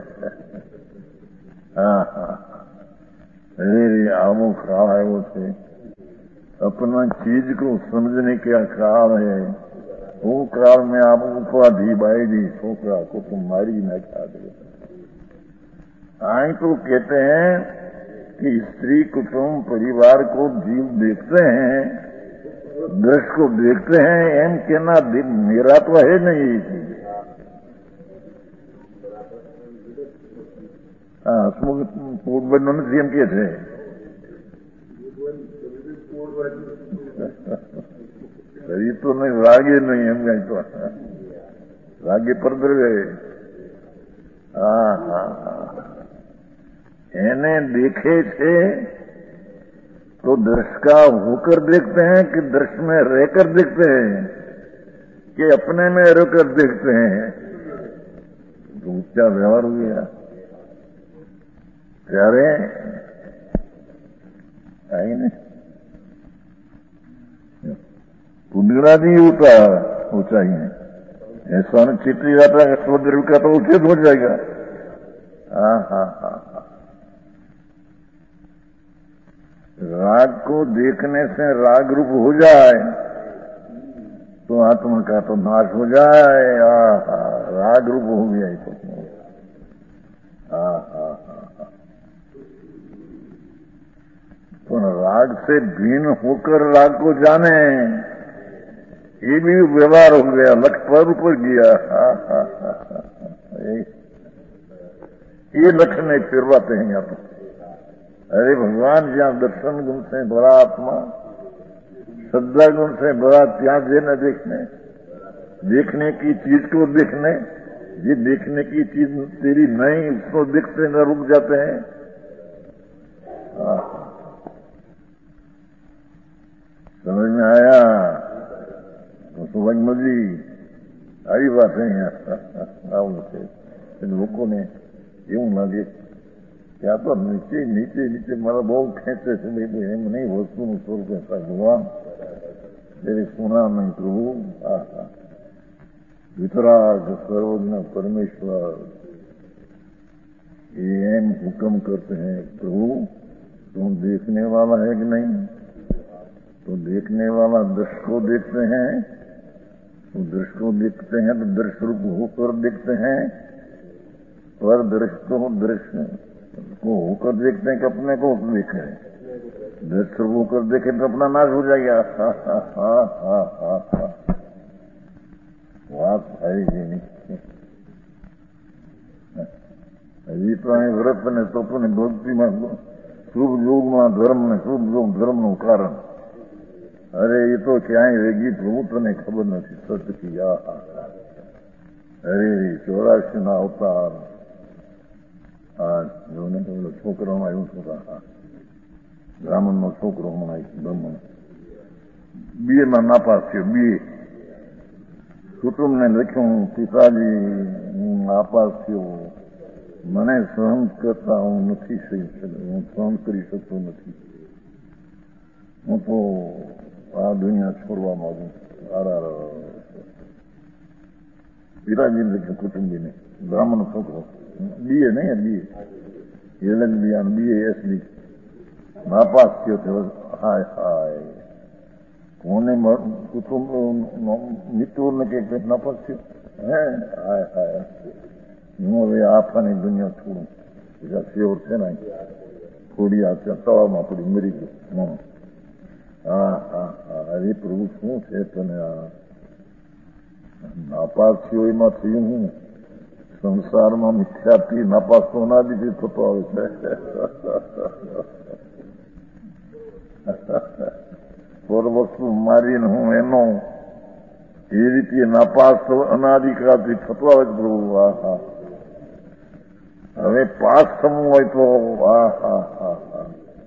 हाँ हाँ अरे आमो काल है वो थे अपना चीज को समझने का काल है वो काल में आप उपाधि बाएगी छोकरा को तुम मारी न खा दे आई तो कहते हैं कि स्त्री कुटुंब परिवार को जीव देखते हैं दृश्य को देखते हैं एम कहना मेरा तो है नहीं ये चीज हाँ पोटबंधो નથી એમ કે છે શરીર તો નહીં રાગે નહીં એમ કઈ તો રાગે પરદ્રવે હા હા હા એને देखे थे तो दृश्य का होकर देखते हैं कि दृश्य में रहकर देखते हैं कि अपने में रहकर देखते हैं तो ऊंचा व्यवहार हो गया ત્યારે આઈને पुंडरा नहीं होता ऊंचाई है ऐसा न चित्री जाता है समुद्र का तो उचित हो जाएगा हाँ हाँ हाँ हाँ राग को देखने से राग रूप हो जाए तो आत्मा का तो नाश हो जाए हाँ हाँ राग रूप हो गया तो हाँ हाँ हाँ तो राग से भिन्न होकर राग को जाने ये भी व्यवहार हो गया लक्ष्य पर ऊपर गया हाँ हाँ हाँ ये लक्ष्य नहीं फिरवाते हैं यहाँ तो अरे भगवान जहाँ दर्शन गुण से बड़ा आत्मा श्रद्धा गुण से बड़ा त्याग देने देखने देखने की चीज को देखने ये देखने की चीज तेरी नहीं उसको देखते न रुक जाते हैं समझ में आया तो समझ मजी आई बात है यहाँ लोगों ने એવું લાગે કે આ તો નીચે નીચે નીચે મારા બહુ ખેંચે છે એમ નહીં વસ્તુનું સ્વરૂપ ભગવાન તેરી સુના નહીં પ્રભુ હા હા वितराग सर्वज्ञ परमेश्वर ये एम हुक्म करते हैं प्रभु तुम देखने वाला है कि नहीं तो देखने वाला दृश्य को देखते हैं तो दृश्य को देखते हैं तो दृश्य रूप होकर देखते हैं पर दृश्य तो दृश्य को होकर देखते हैं कि अपने को देखे दृश्य रूप होकर देखे तो अपना नाश हो जाएगा हा हा हा हा हा हा વાત થાય છે અભિપ્રાય વ્રત અને તપ ને ભક્તિમાં શુભ યોગમાં ધર્મ ને શુભ યોગ ધર્મનું કારણ અરે એ તો ક્યાંય વેગી પ્રભુ તને ખબર નથી સતકી આ અરે ચોરાશી ના અવતાર આ જોને પેલો છોકરામાં આવ્યું છોકરા બ્રાહ્મણનો છોકરો હમણાં બ્રાહ્મણ બી એમાં નાપાસ થયો બી કુટુંબને લખ્યું પિતાજી હું નાપાસ થયો મને સહન કરતા હું નથી થઈ હું સહન કરી શકતો નથી. હું તો આ દુનિયા છોડવા માંગુ. પિતાજીને કુટુંબીને બ્રાહ્મણ છોકરો બીએ નહીં બીએ એલએન બી બીએ એસબી નાપાસ થયો થયો. હાય હાય કોને કુટુંબ મિત્રોને કે નાપાસ થયો હે હાય હાય. હું હવે આફાની દુનિયા છોડું. બીજા સેવર છે ને થોડી આ ત્યાં તવામાં પડી મરી ગયું. હા હા હા હરે પ્રભુ શું છે તને આ નાપાસ થયો એમાં થયું હું સંસારમાં મિથ્યાથી નાપાસ તો અનાદિથી થતો આવે છે. પર વસ્તુ મારીને હું એનો એ રીતે નાપાસ અનાદિકાળથી થતો આવે છે પ્રભુ. હા હા હવે પાસ થવું હોય તો હા હા હા હા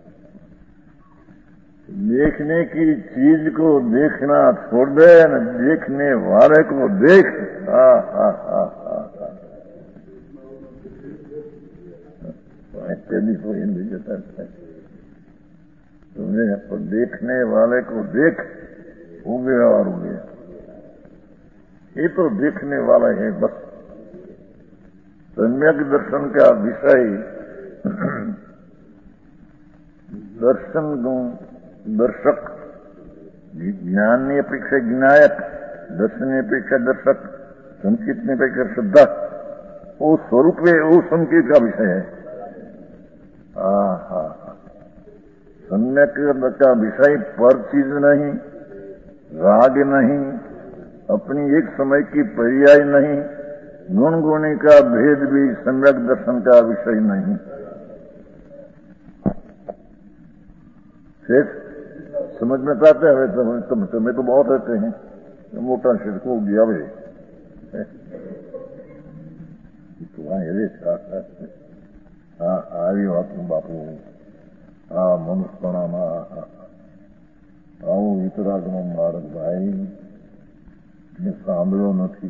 देखने की चीज को देखना छोड़ दे न देखने वाले को देख. हा हा हा हा पहली तो हिंदी जता है तुम्हें पर देखने वाले को देख हो गया और हो गया. ये तो देखने वाला है बस. सम्यक दर्शन का विषय दर्शन गुण दर्शक ज्ञान ની અપેક્ષા જ્ઞાયક દર્શન ની અપેક્ષા દર્शक संकेत ની અપેક્ષા श्रद्धा वो स्वरूप है वो संकेत का विषय है. हाँ हाँ सम्यक का विषय पर चीज नहीं राग नहीं अपनी एक समय की पर्याय नहीं गुण गुणी का भेद भी सम्यक दर्शन का विषय नहीं. शेष समझ में पाते हैं तुम्हें तुम, तुम्हें तो बहुत रहते हैं मोटा शिर को गया भाई हाँ આવી વાતું બાપુ આ મનુષ્યપણામાં આવું વિતરાગનો માર્ગ ભાઈ મેં સાંભળ્યો નથી.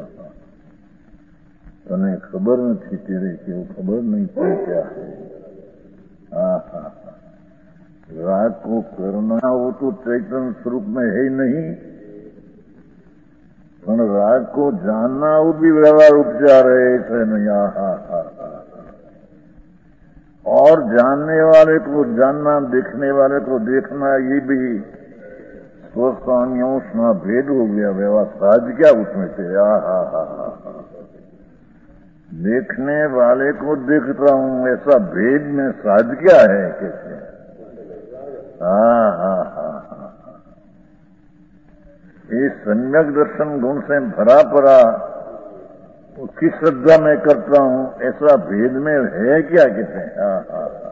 તને ખબર નથી તેરે કેવું ખબર નહીં પડે क्या है. हाँ हाँ राग को करना वो तो चैतन्य स्वरूप में है ही नहीं पर राग को जानना वो भी व्यवहार उपचार है. ऐसे नहीं. हा हा हा और जानने वाले को जानना देखने वाले को देखना ये भी स्वस्वान्यों ना भेद हो गया. व्यवहार साज क्या उसमें से. हा हा हा हा देखने वाले को देखता हूँ ऐसा भेद में साज क्या है कैसे. हाँ हाँ हाँ हाँ ये सम्यक दर्शन गुण से भरा पड़ा उसकी श्रद्धा मैं करता हूँ ऐसा भेद में है क्या कहते हैं. हाँ हाँ हाँ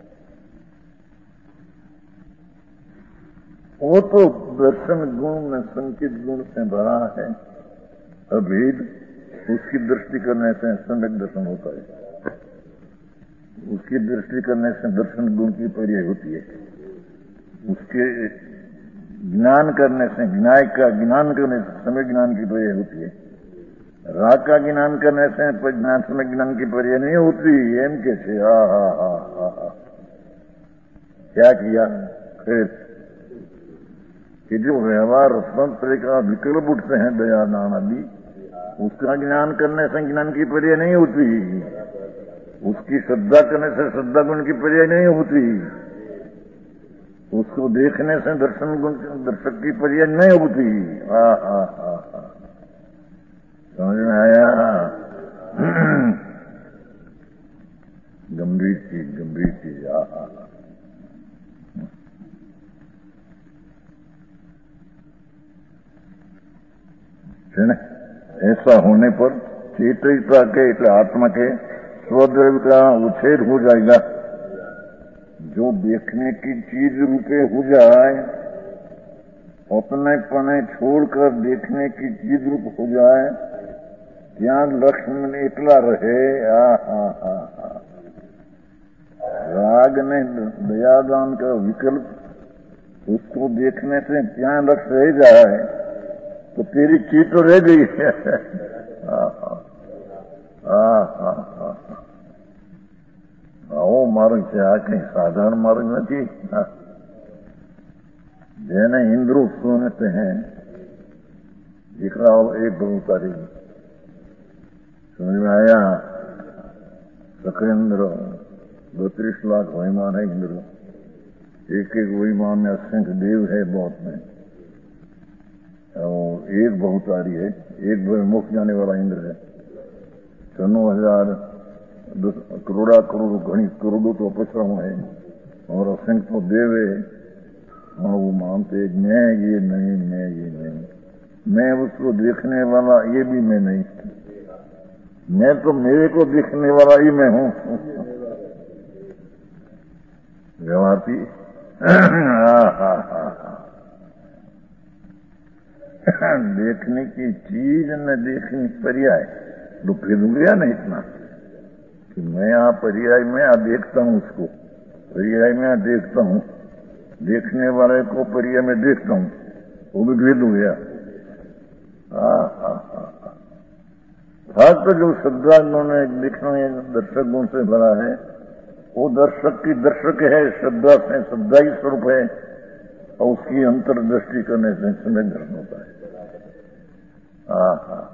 वो तो दर्शन गुण में संकेत गुण से भरा है. अभेद उसकी दृष्टि करने से सम्यक दर्शन होता है. उसकी दृष्टि करने से दर्शन गुण की पर्याय होती है. उसके ज्ञान करने से ज्ञान का ज्ञान करने से समय ज्ञान की पर्याय होती है. राग का ज्ञान करने से ज्ञान समय ज्ञान की पर्याय नहीं होती. एम कैसे. हा हा हा हा हा क्या किया फिर कि जो व्यवहार संतरे का विकल्प उठते हैं दया नाम आदि उसका ज्ञान करने से ज्ञान की पर्याय नहीं होती. उसकी श्रद्धा करने से श्रद्धा गुण की पर्याय नहीं होती. उसको देखने से दर्शन गुण दर्शक की पर्याय नहीं होती. हाँ हाँ हाँ हाँ समझ में आया. गंभीर चीज गंभीर चीज. हाँ हाँ ऐसा होने पर चेतनता के એટલે आत्मा के स्वद्रव्य का उच्छेद हो जाएगा. जो देखने की चीज रूपे हो जाए अपने पने छोड़कर देखने की चीज रूप हो जाए ध्यान लक्ष्मण एकला रहे. हा हा हा हा राग ने दयादान का विकल्प उसको देखने से ध्यान रख रह जाए तो तेरी चीज तो रह गई है. हा हा हा हा हा માર્ગ છે, આ કઈ સાધારણ માર્ગ નથી. જેને ઇન્દ્રો સુનતે हैं દીકરાઓ એક બહુ તારી समझ में आया. सखेंद्र बत्तीस लाख वहीमान है इंद्र, एक एक वहीमान में असंख्य देव है बहुत में, और एक बहुतारी है, एक मुख जाने वाला इंद्र है. चौनो हजार करोड़ा करोड़ घनी करोड़ों तो अपश्रम है और असंख्य तो देव है. और वो मानते मैं ये नहीं, मैं ये नहीं, मैं उसको देखने वाला ये भी मैं नहीं, मैं तो मेरे को देखने वाला ही मैं हूं. व्यवहारती देखने की चीज न देखने की पर्याय तो फिर गया ना इतना कि मैं यहाँ पर्याय में यहाँ देखता हूँ, उसको पर्याय में यहाँ देखता हूँ, देखने वाले को पर्याय में देखता हूँ, वो भी भेद हो गया. फक्त जो श्रद्धा उन्होंने देखने दर्शक गुण से भरा है, वो दर्शक की दर्शक है, श्रद्धा से श्रद्धा ही स्वरूप है, और उसकी अंतर्दृष्टि करने से समय ग्रहण होता है. हाँ हाँ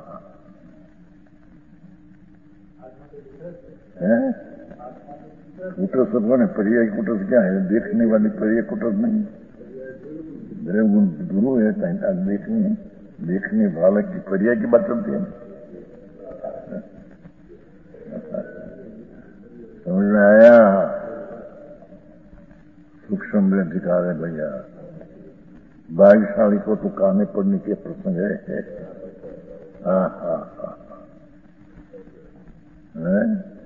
है कुटस ने पर्याय कुटस क्या है? देखने वाली पर्याय कुटस नहीं, द्रव्य गुरु है. देखने देखने वाले की पर्याय की बात चलती है. समझ में आया? सूक्ष्म अधिकार है भैया. भाग्यशाली को तो काने पड़ने के प्रसंग है. हाँ हाँ हाँ है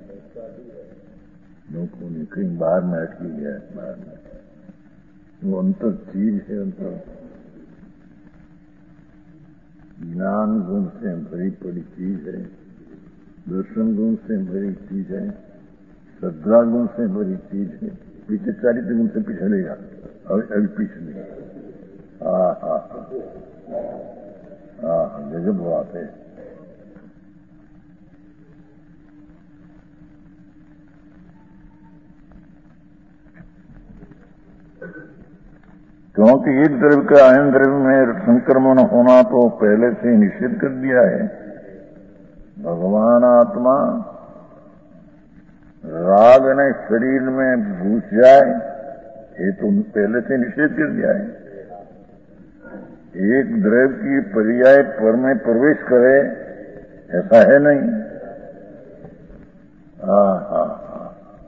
लोगों ने कहीं बाहर में अटकी गया, बाहर में. वो अंतर चीज है, अंतर ज्ञान गुण से भरी पड़ी चीज है, दर्शन गुण से भरी चीज है, श्रद्धा गुण से भरी चीज है. पीछे चारित्र गुण से पिछड़ेगा, अभी अभी पिछले. हाँ हाँ हाँ हाँ गजब बात है. क्योंकि एक द्रव्य का अन्य द्रव्य में संक्रमण होना तो पहले से निषेध कर दिया है. भगवान आत्मा राग ने शरीर में घुस जाए, ये तो पहले से निषेध कर दिया है. एक द्रव्य की पर्याय पर में प्रवेश करे ऐसा है नहीं. हाँ हाँ हाँ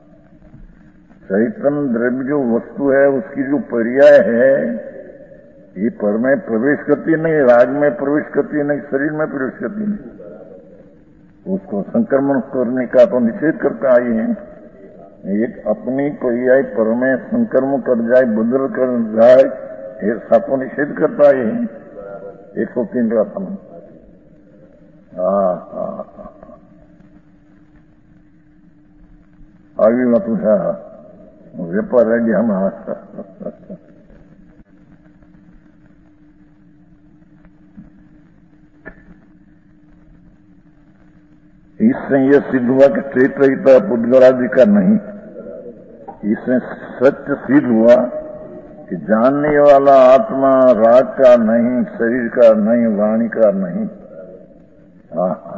चैतन्य द्रव्य जो वस्तु है उसकी जो पर्याय है ये पर में प्रवेश करती नहीं, राग में प्रवेश करती नहीं, शरीर में प्रवेश करती नहीं. उसको संक्रमण करने का तो निषेध करते आए हैं. एक अपनी पर्याय पर में संक्रमण कर जाए, बदल कर जाए, ऐसा तो निषेध करता है. एक सौ तीन रात में. हाँ हाँ हाँ आगे मत उठा व्यापार है हम. इससे यह सिद्ध हुआ कि चैतन्य पुद्गलादि का नहीं. इससे सत्य सिद्ध हुआ कि जानने वाला आत्मा राग का नहीं, शरीर का नहीं, वाणी का नहीं. हाँ हाँ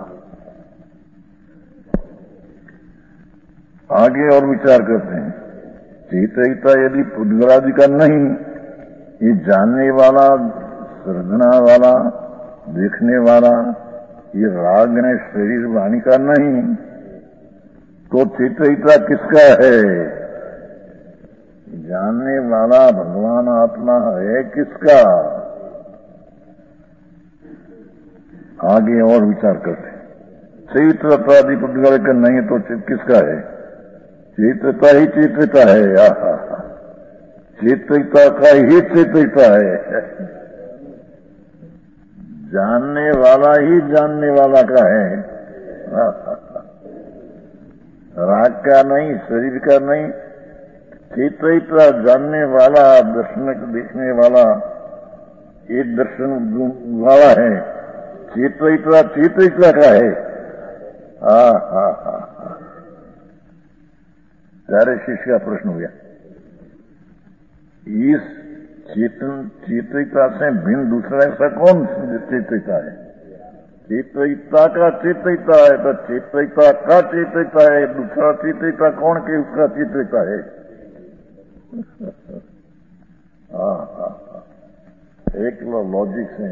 आगे और विचार करते हैं. चैतन्यता यदि पुद्गलादि का नहीं, ये जानने वाला, सर्जना वाला, देखने वाला, ये राग ने शरीर वाणी का नहीं, तो चैतन्यता किसका है? जानने वाला भगवान आत्मा है किसका? आगे और विचार करते. चैतन्यता पुद्गल का नहीं तो किसका है? चैतन्यता ही चैतन्यता है. आहा चैतन्यता का ही चैतन्यता है. जानने वाला ही जानने वाला का है. राग का नहीं, शरीर का नहीं. चैतन्यता जानने वाला, दर्शन देखने वाला, एक दर्शन वाला है. चैतन्यता चैतन्यता का है. हा हा हा प्यारे शिष्य का प्रश्न हो गया, इस चेतन चेतयिता से भिन्न दूसरा ऐसा कौन चेतयिता है? चेतयिता का चेतयिता है तो चेतयिता का चेतयिता है, दूसरा चेतयिता कौन के उसका चेतयिता है? हाँ हाँ हाँ, एक लॉजिक से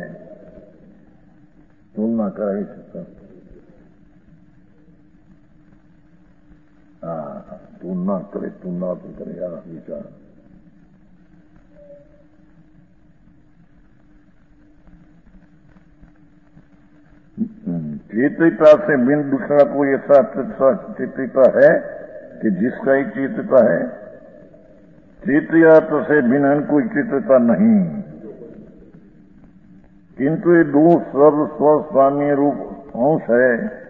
तुलना करा ही सकता। हाँ, तुलना करे, तुलना तो करे यार विचार। चेतयिता से भिन्न दूसरा कोई ऐसा चेतयिता है कि जिसका ही चेतयिता है? चेतयिता से भिन्न कोई चेतयिता नहीं, किंतु ये दो सर्व स्व स्वामी रूप अंश है।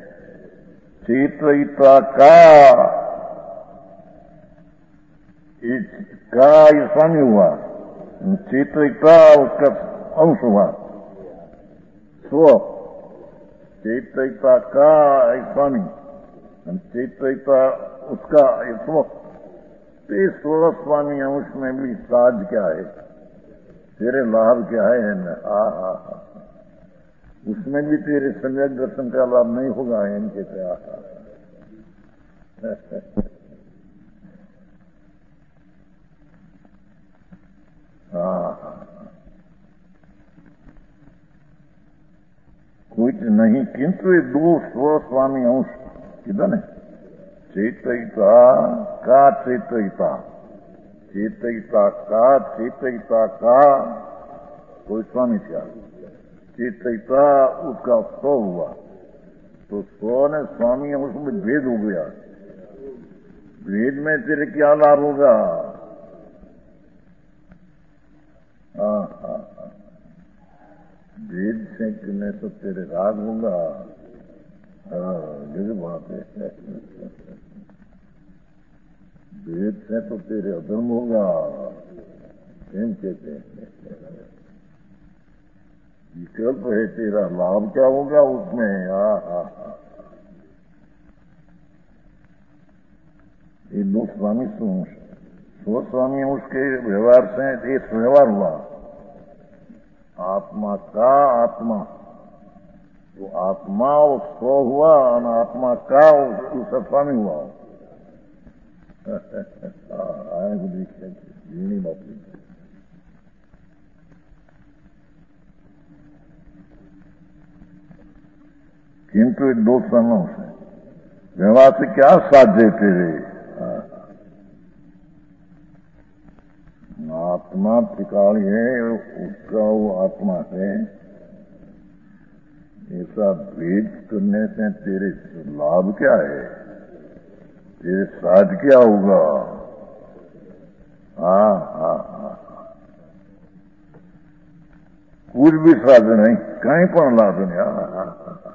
चेतयिता का का ये स्वामी हुआ, चेतयिता उसका अंश हुआ। स्व चेतयिता का स्वामी, चेतयिता उसका स्व। तो स्व स्वामी अंश में भी साज क्या है, तेरे लाभ क्या है? आ हा हा, उसमें भी तेरे सम्यक दर्शन का लाभ नहीं होगा इनके से। आ हा, कुछ नहीं, किंतु ये दो स्व स्वामी अंश किधर है? चेतयिता का चेतयिता, चेतयिता का चेतयिता का कोई स्वामी क्या? चेतयिता उसका स्व हुआ, तो स्व ने स्वामी अंश में भेद हो गया। भेद में तेरे क्या लाभ होगा? हाँ हाँ, भेद से कितने तो तेरे राग होगा। हाँ, ये बात है। भेद से तो तेरे अधर्म होगा, एम कहते हैं। विकल्प है तेरा, लाभ क्या होगा उसमें? हा हा हा, ये दो स्वामी स्व स्वामी उसके व्यवहार से एक व्यवहार हुआ। आत्मा का आत्मा, तो आत्मा वो स्व हुआ और आत्मा का उसका स्वामी हुआ। आए को देखिए, जीनी बात नहीं। किंतु दो समों से व्यवहार से क्या साध्य तेरे? आत्मा त्रिकाली है, उसका वो आत्मा है। ऐसा भेद करने से तेरे लाभ क्या है? तेरे साथ क्या होगा? हाँ हाँ हाँ, कुछ भी साधन नहीं, कहीं पर लाभ नहीं। हाँ हाँ,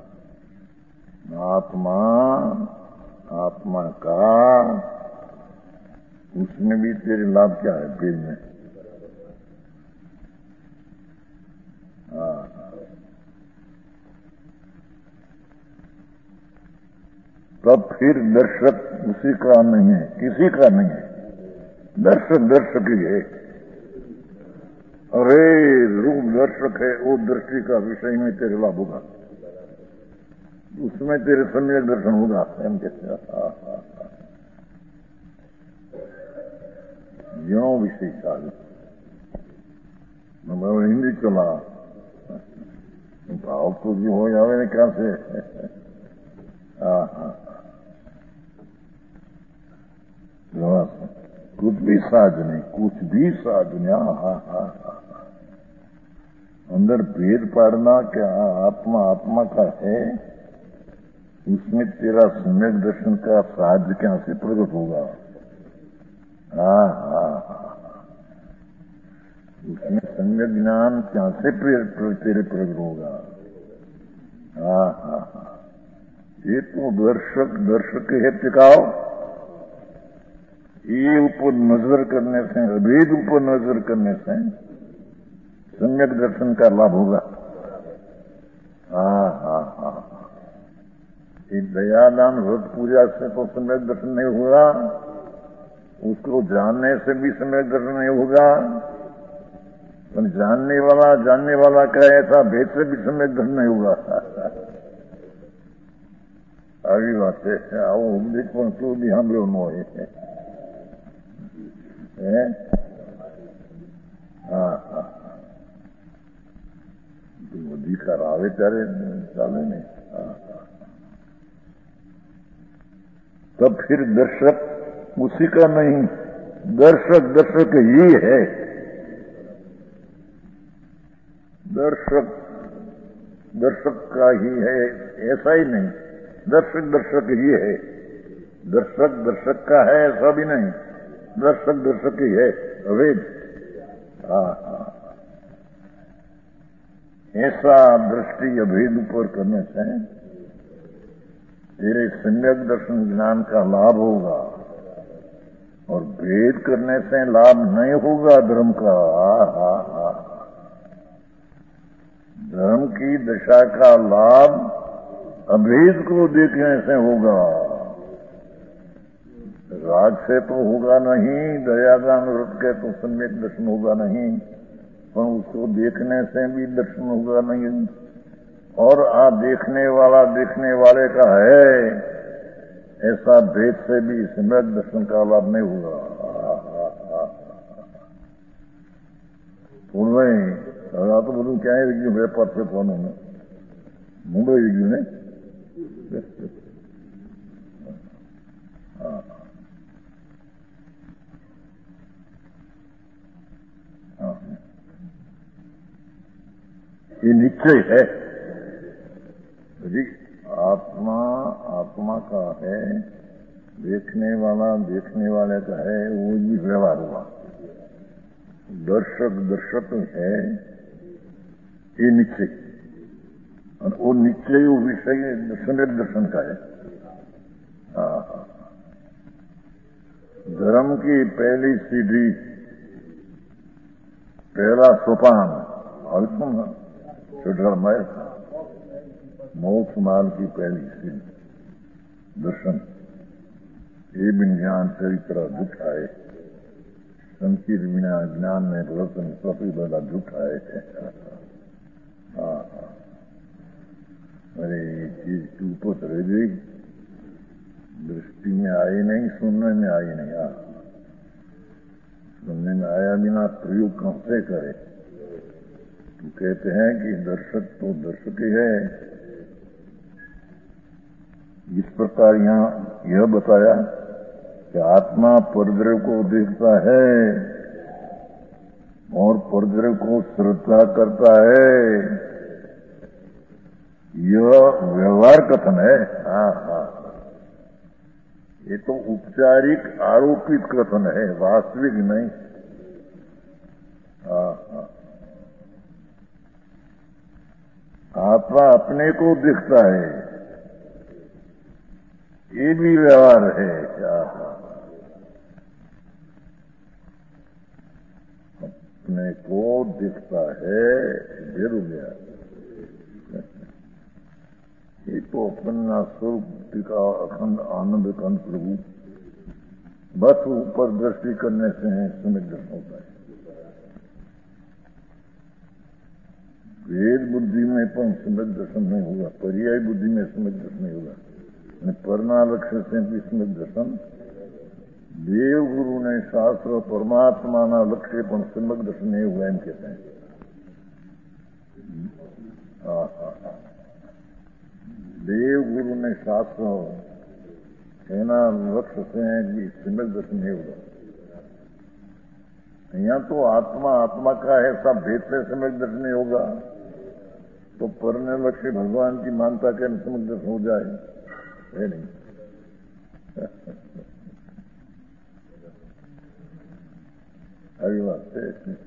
आत्मा आत्मा का उसमें भी तेरे लाभ क्या है? भेद में। हाँ, तब फिर दर्शक उसी का नहीं है, किसी का नहीं है। दर्शक दर्शक ही है। अरे रूप दर्शक है, वो दृष्टि का विषय में तेरे लाभ होगा, उसमें तेरे सम्यक दर्शन होगा। एम कहते हैं यो विषय साल हिंदी चला भाव तो जी हो जावे क्या से। हाँ हाँ, कुछ भी साध नहीं, कुछ भी साध नहीं। हाँ हाँ हाँ, अंदर भेद पाड़ना क्या आत्मा आत्मा का है, उसमें तेरा सम्यक दर्शन का साध क्या से प्रकट होगा। हाँ हाँ हाँ, उसमें सम्यक ज्ञान क्या से तेरे प्रकट होगा। हाँ हाँ हाँ, ये तो दर्शक दर्शक है टिकाओ, ये ऊपर नजर करने से, अभेद ऊपर नजर करने से सम्यक दर्शन का लाभ होगा। हाँ हाँ हाँ, ये दयादान व्रत पूजा से तो सम्यक दर्शन नहीं होगा, उसको जानने से भी सम्यक दर्शन नहीं होगा, तो जानने वाला जानने वाला का ऐसा भेद से भी सम्यक दर्शन नहीं होगा। આવી વાત છે, આવો ઉપદેશ પણ તો બી સાંભળ્યો ન હોય। હે હા હા અધિકાર આવે ત્યારે ચાલે ને। तब फिर दर्शक उसी का नहीं, दर्शक दर्शक ही है। दर्शक दर्शक का ही है ऐसा ही नहीं, दर्शक दर्शक ही है। दर्शक दर्शक का है ऐसा भी नहीं, दर्शक दर्शक ही है, अवेद। हाँ हाँ ऐसा दृष्टि अभेद ऊपर करने से तेरे सम्यक दर्शन ज्ञान का लाभ होगा, और भेद करने से लाभ नहीं होगा धर्म का। हा हा धर्म की दशा का लाभ अभेद को देखने से होगा। राग से तो होगा नहीं, दयादान व्रत के तो सम्यक दर्शन होगा नहीं, पर उसको देखने से भी दर्शन होगा नहीं। और आ देखने वाला देखने वाले का है ऐसा भेद से भी सम्यक दर्शन का लाभ नहीं होगा। पूर्व હવે આ તો બધું ક્યાંય રહી ગયું વેપાર ફેંકવાનું ને મુંબઈ રહી ગયું ને। ये निश्चय है जी, आत्मा आत्मा का है, देखने वाला देखने वाले का है, वो ही व्यवहार हुआ। दर्शक दर्शक है ये निश्चय, और वो निश्चय वो विषय सम्यक दर्शन का है। धर्म की पहली सीढ़ी, पहला सोपान अल्पम चढ़ामाय था, मोक्ष मार्ग की पहली सीढ़ी दर्शन। ये विज्ञान चरित्र दुखाए, संकीर्ण बिना ज्ञान में प्रवर्तन सभी बड़ा दुखाए। हाँ अरे ये चीज ऊपर रह गई, दृष्टि में आई नहीं, सुनने में आई नहीं। हाँ सुनने में आया बिना प्रयोग कौन से करे। तो कहते हैं कि दर्शक तो दर्शक ही है। इस प्रकार यहाँ यह बताया कि आत्मा परद्रव्य को देखता है और परद्रव्य को श्रद्धा करता है, यह व्यवहार कथन है। हाँ हाँ ये तो औपचारिक आरोपित कथन है, वास्तविक नहीं। हाँ हाँ आत्मा अपने को दिखता है, ये भी व्यवहार है। क्या अपने को दिखता है गिर गया, ये तो अपना स्वरूप का अखंड आनंद अखंड प्रभु, बस ऊपर दृष्टि करने से है सम्यक दर्शन होता है। वेद बुद्धि में पण सम्यक दर्शन नहीं होगा, पर्याय बुद्धि में सम्यक दर्शन नहीं होगा, परना लक्ष्य से भी सम्यक दर्शन। देव गुरु ने शास्त्र परमात्मा ना लक्ष्य पण सम्यक दर्शन नहीं हुआ एम कहते हैं। हाँ हाँ देव गुरु ने शास्त्र एना लक्ष्य से भी सम्यक दर्शन नहीं होगा। यहाँ तो आत्मा आत्मा का है, सब भेद से सम्यक दर्शन नहीं होगा, तो परने लक्ष्य भगवान की मानता के सम्यक दर्शन हो जाए है नहीं। अभी बात है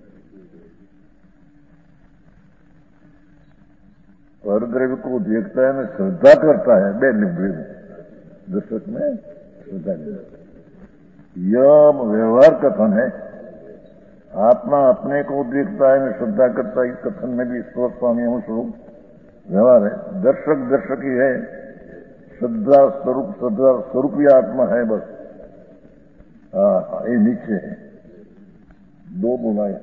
परद्रव्य को देखता है ना श्रद्धा करता है, बे दर्शक में श्रद्धा नहीं। यह व्यवहार कथन है। आत्मा अपने को देखता है, मैं श्रद्धा करता है, इस कथन में भी ईश्वर स्वामी हूं स्वरूप व्यवहार है। दर्शक दर्शक ही है, श्रद्धा स्वरूप श्रद्धा स्वरूप ही आत्मा है। बस हाँ हाँ, ये नीचे है, दो बुलाए।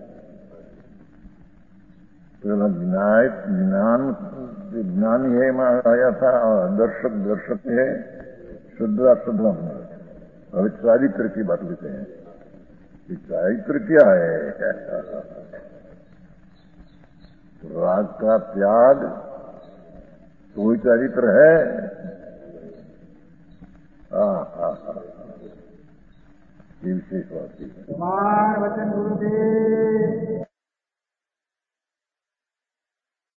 पहला ज्ञान ज्ञान ज्ञानी है में आया था, और दर्शक दर्शक है, श्रद्धा श्रद्धा में। अब चारित्र की बात लेते हैं। ये चारित्र क्या है? राग का त्याग तो ही चारित्र है। हाँ हाँ हाँ, ये विशेष बात है। कुमार वचन गुरुदेव।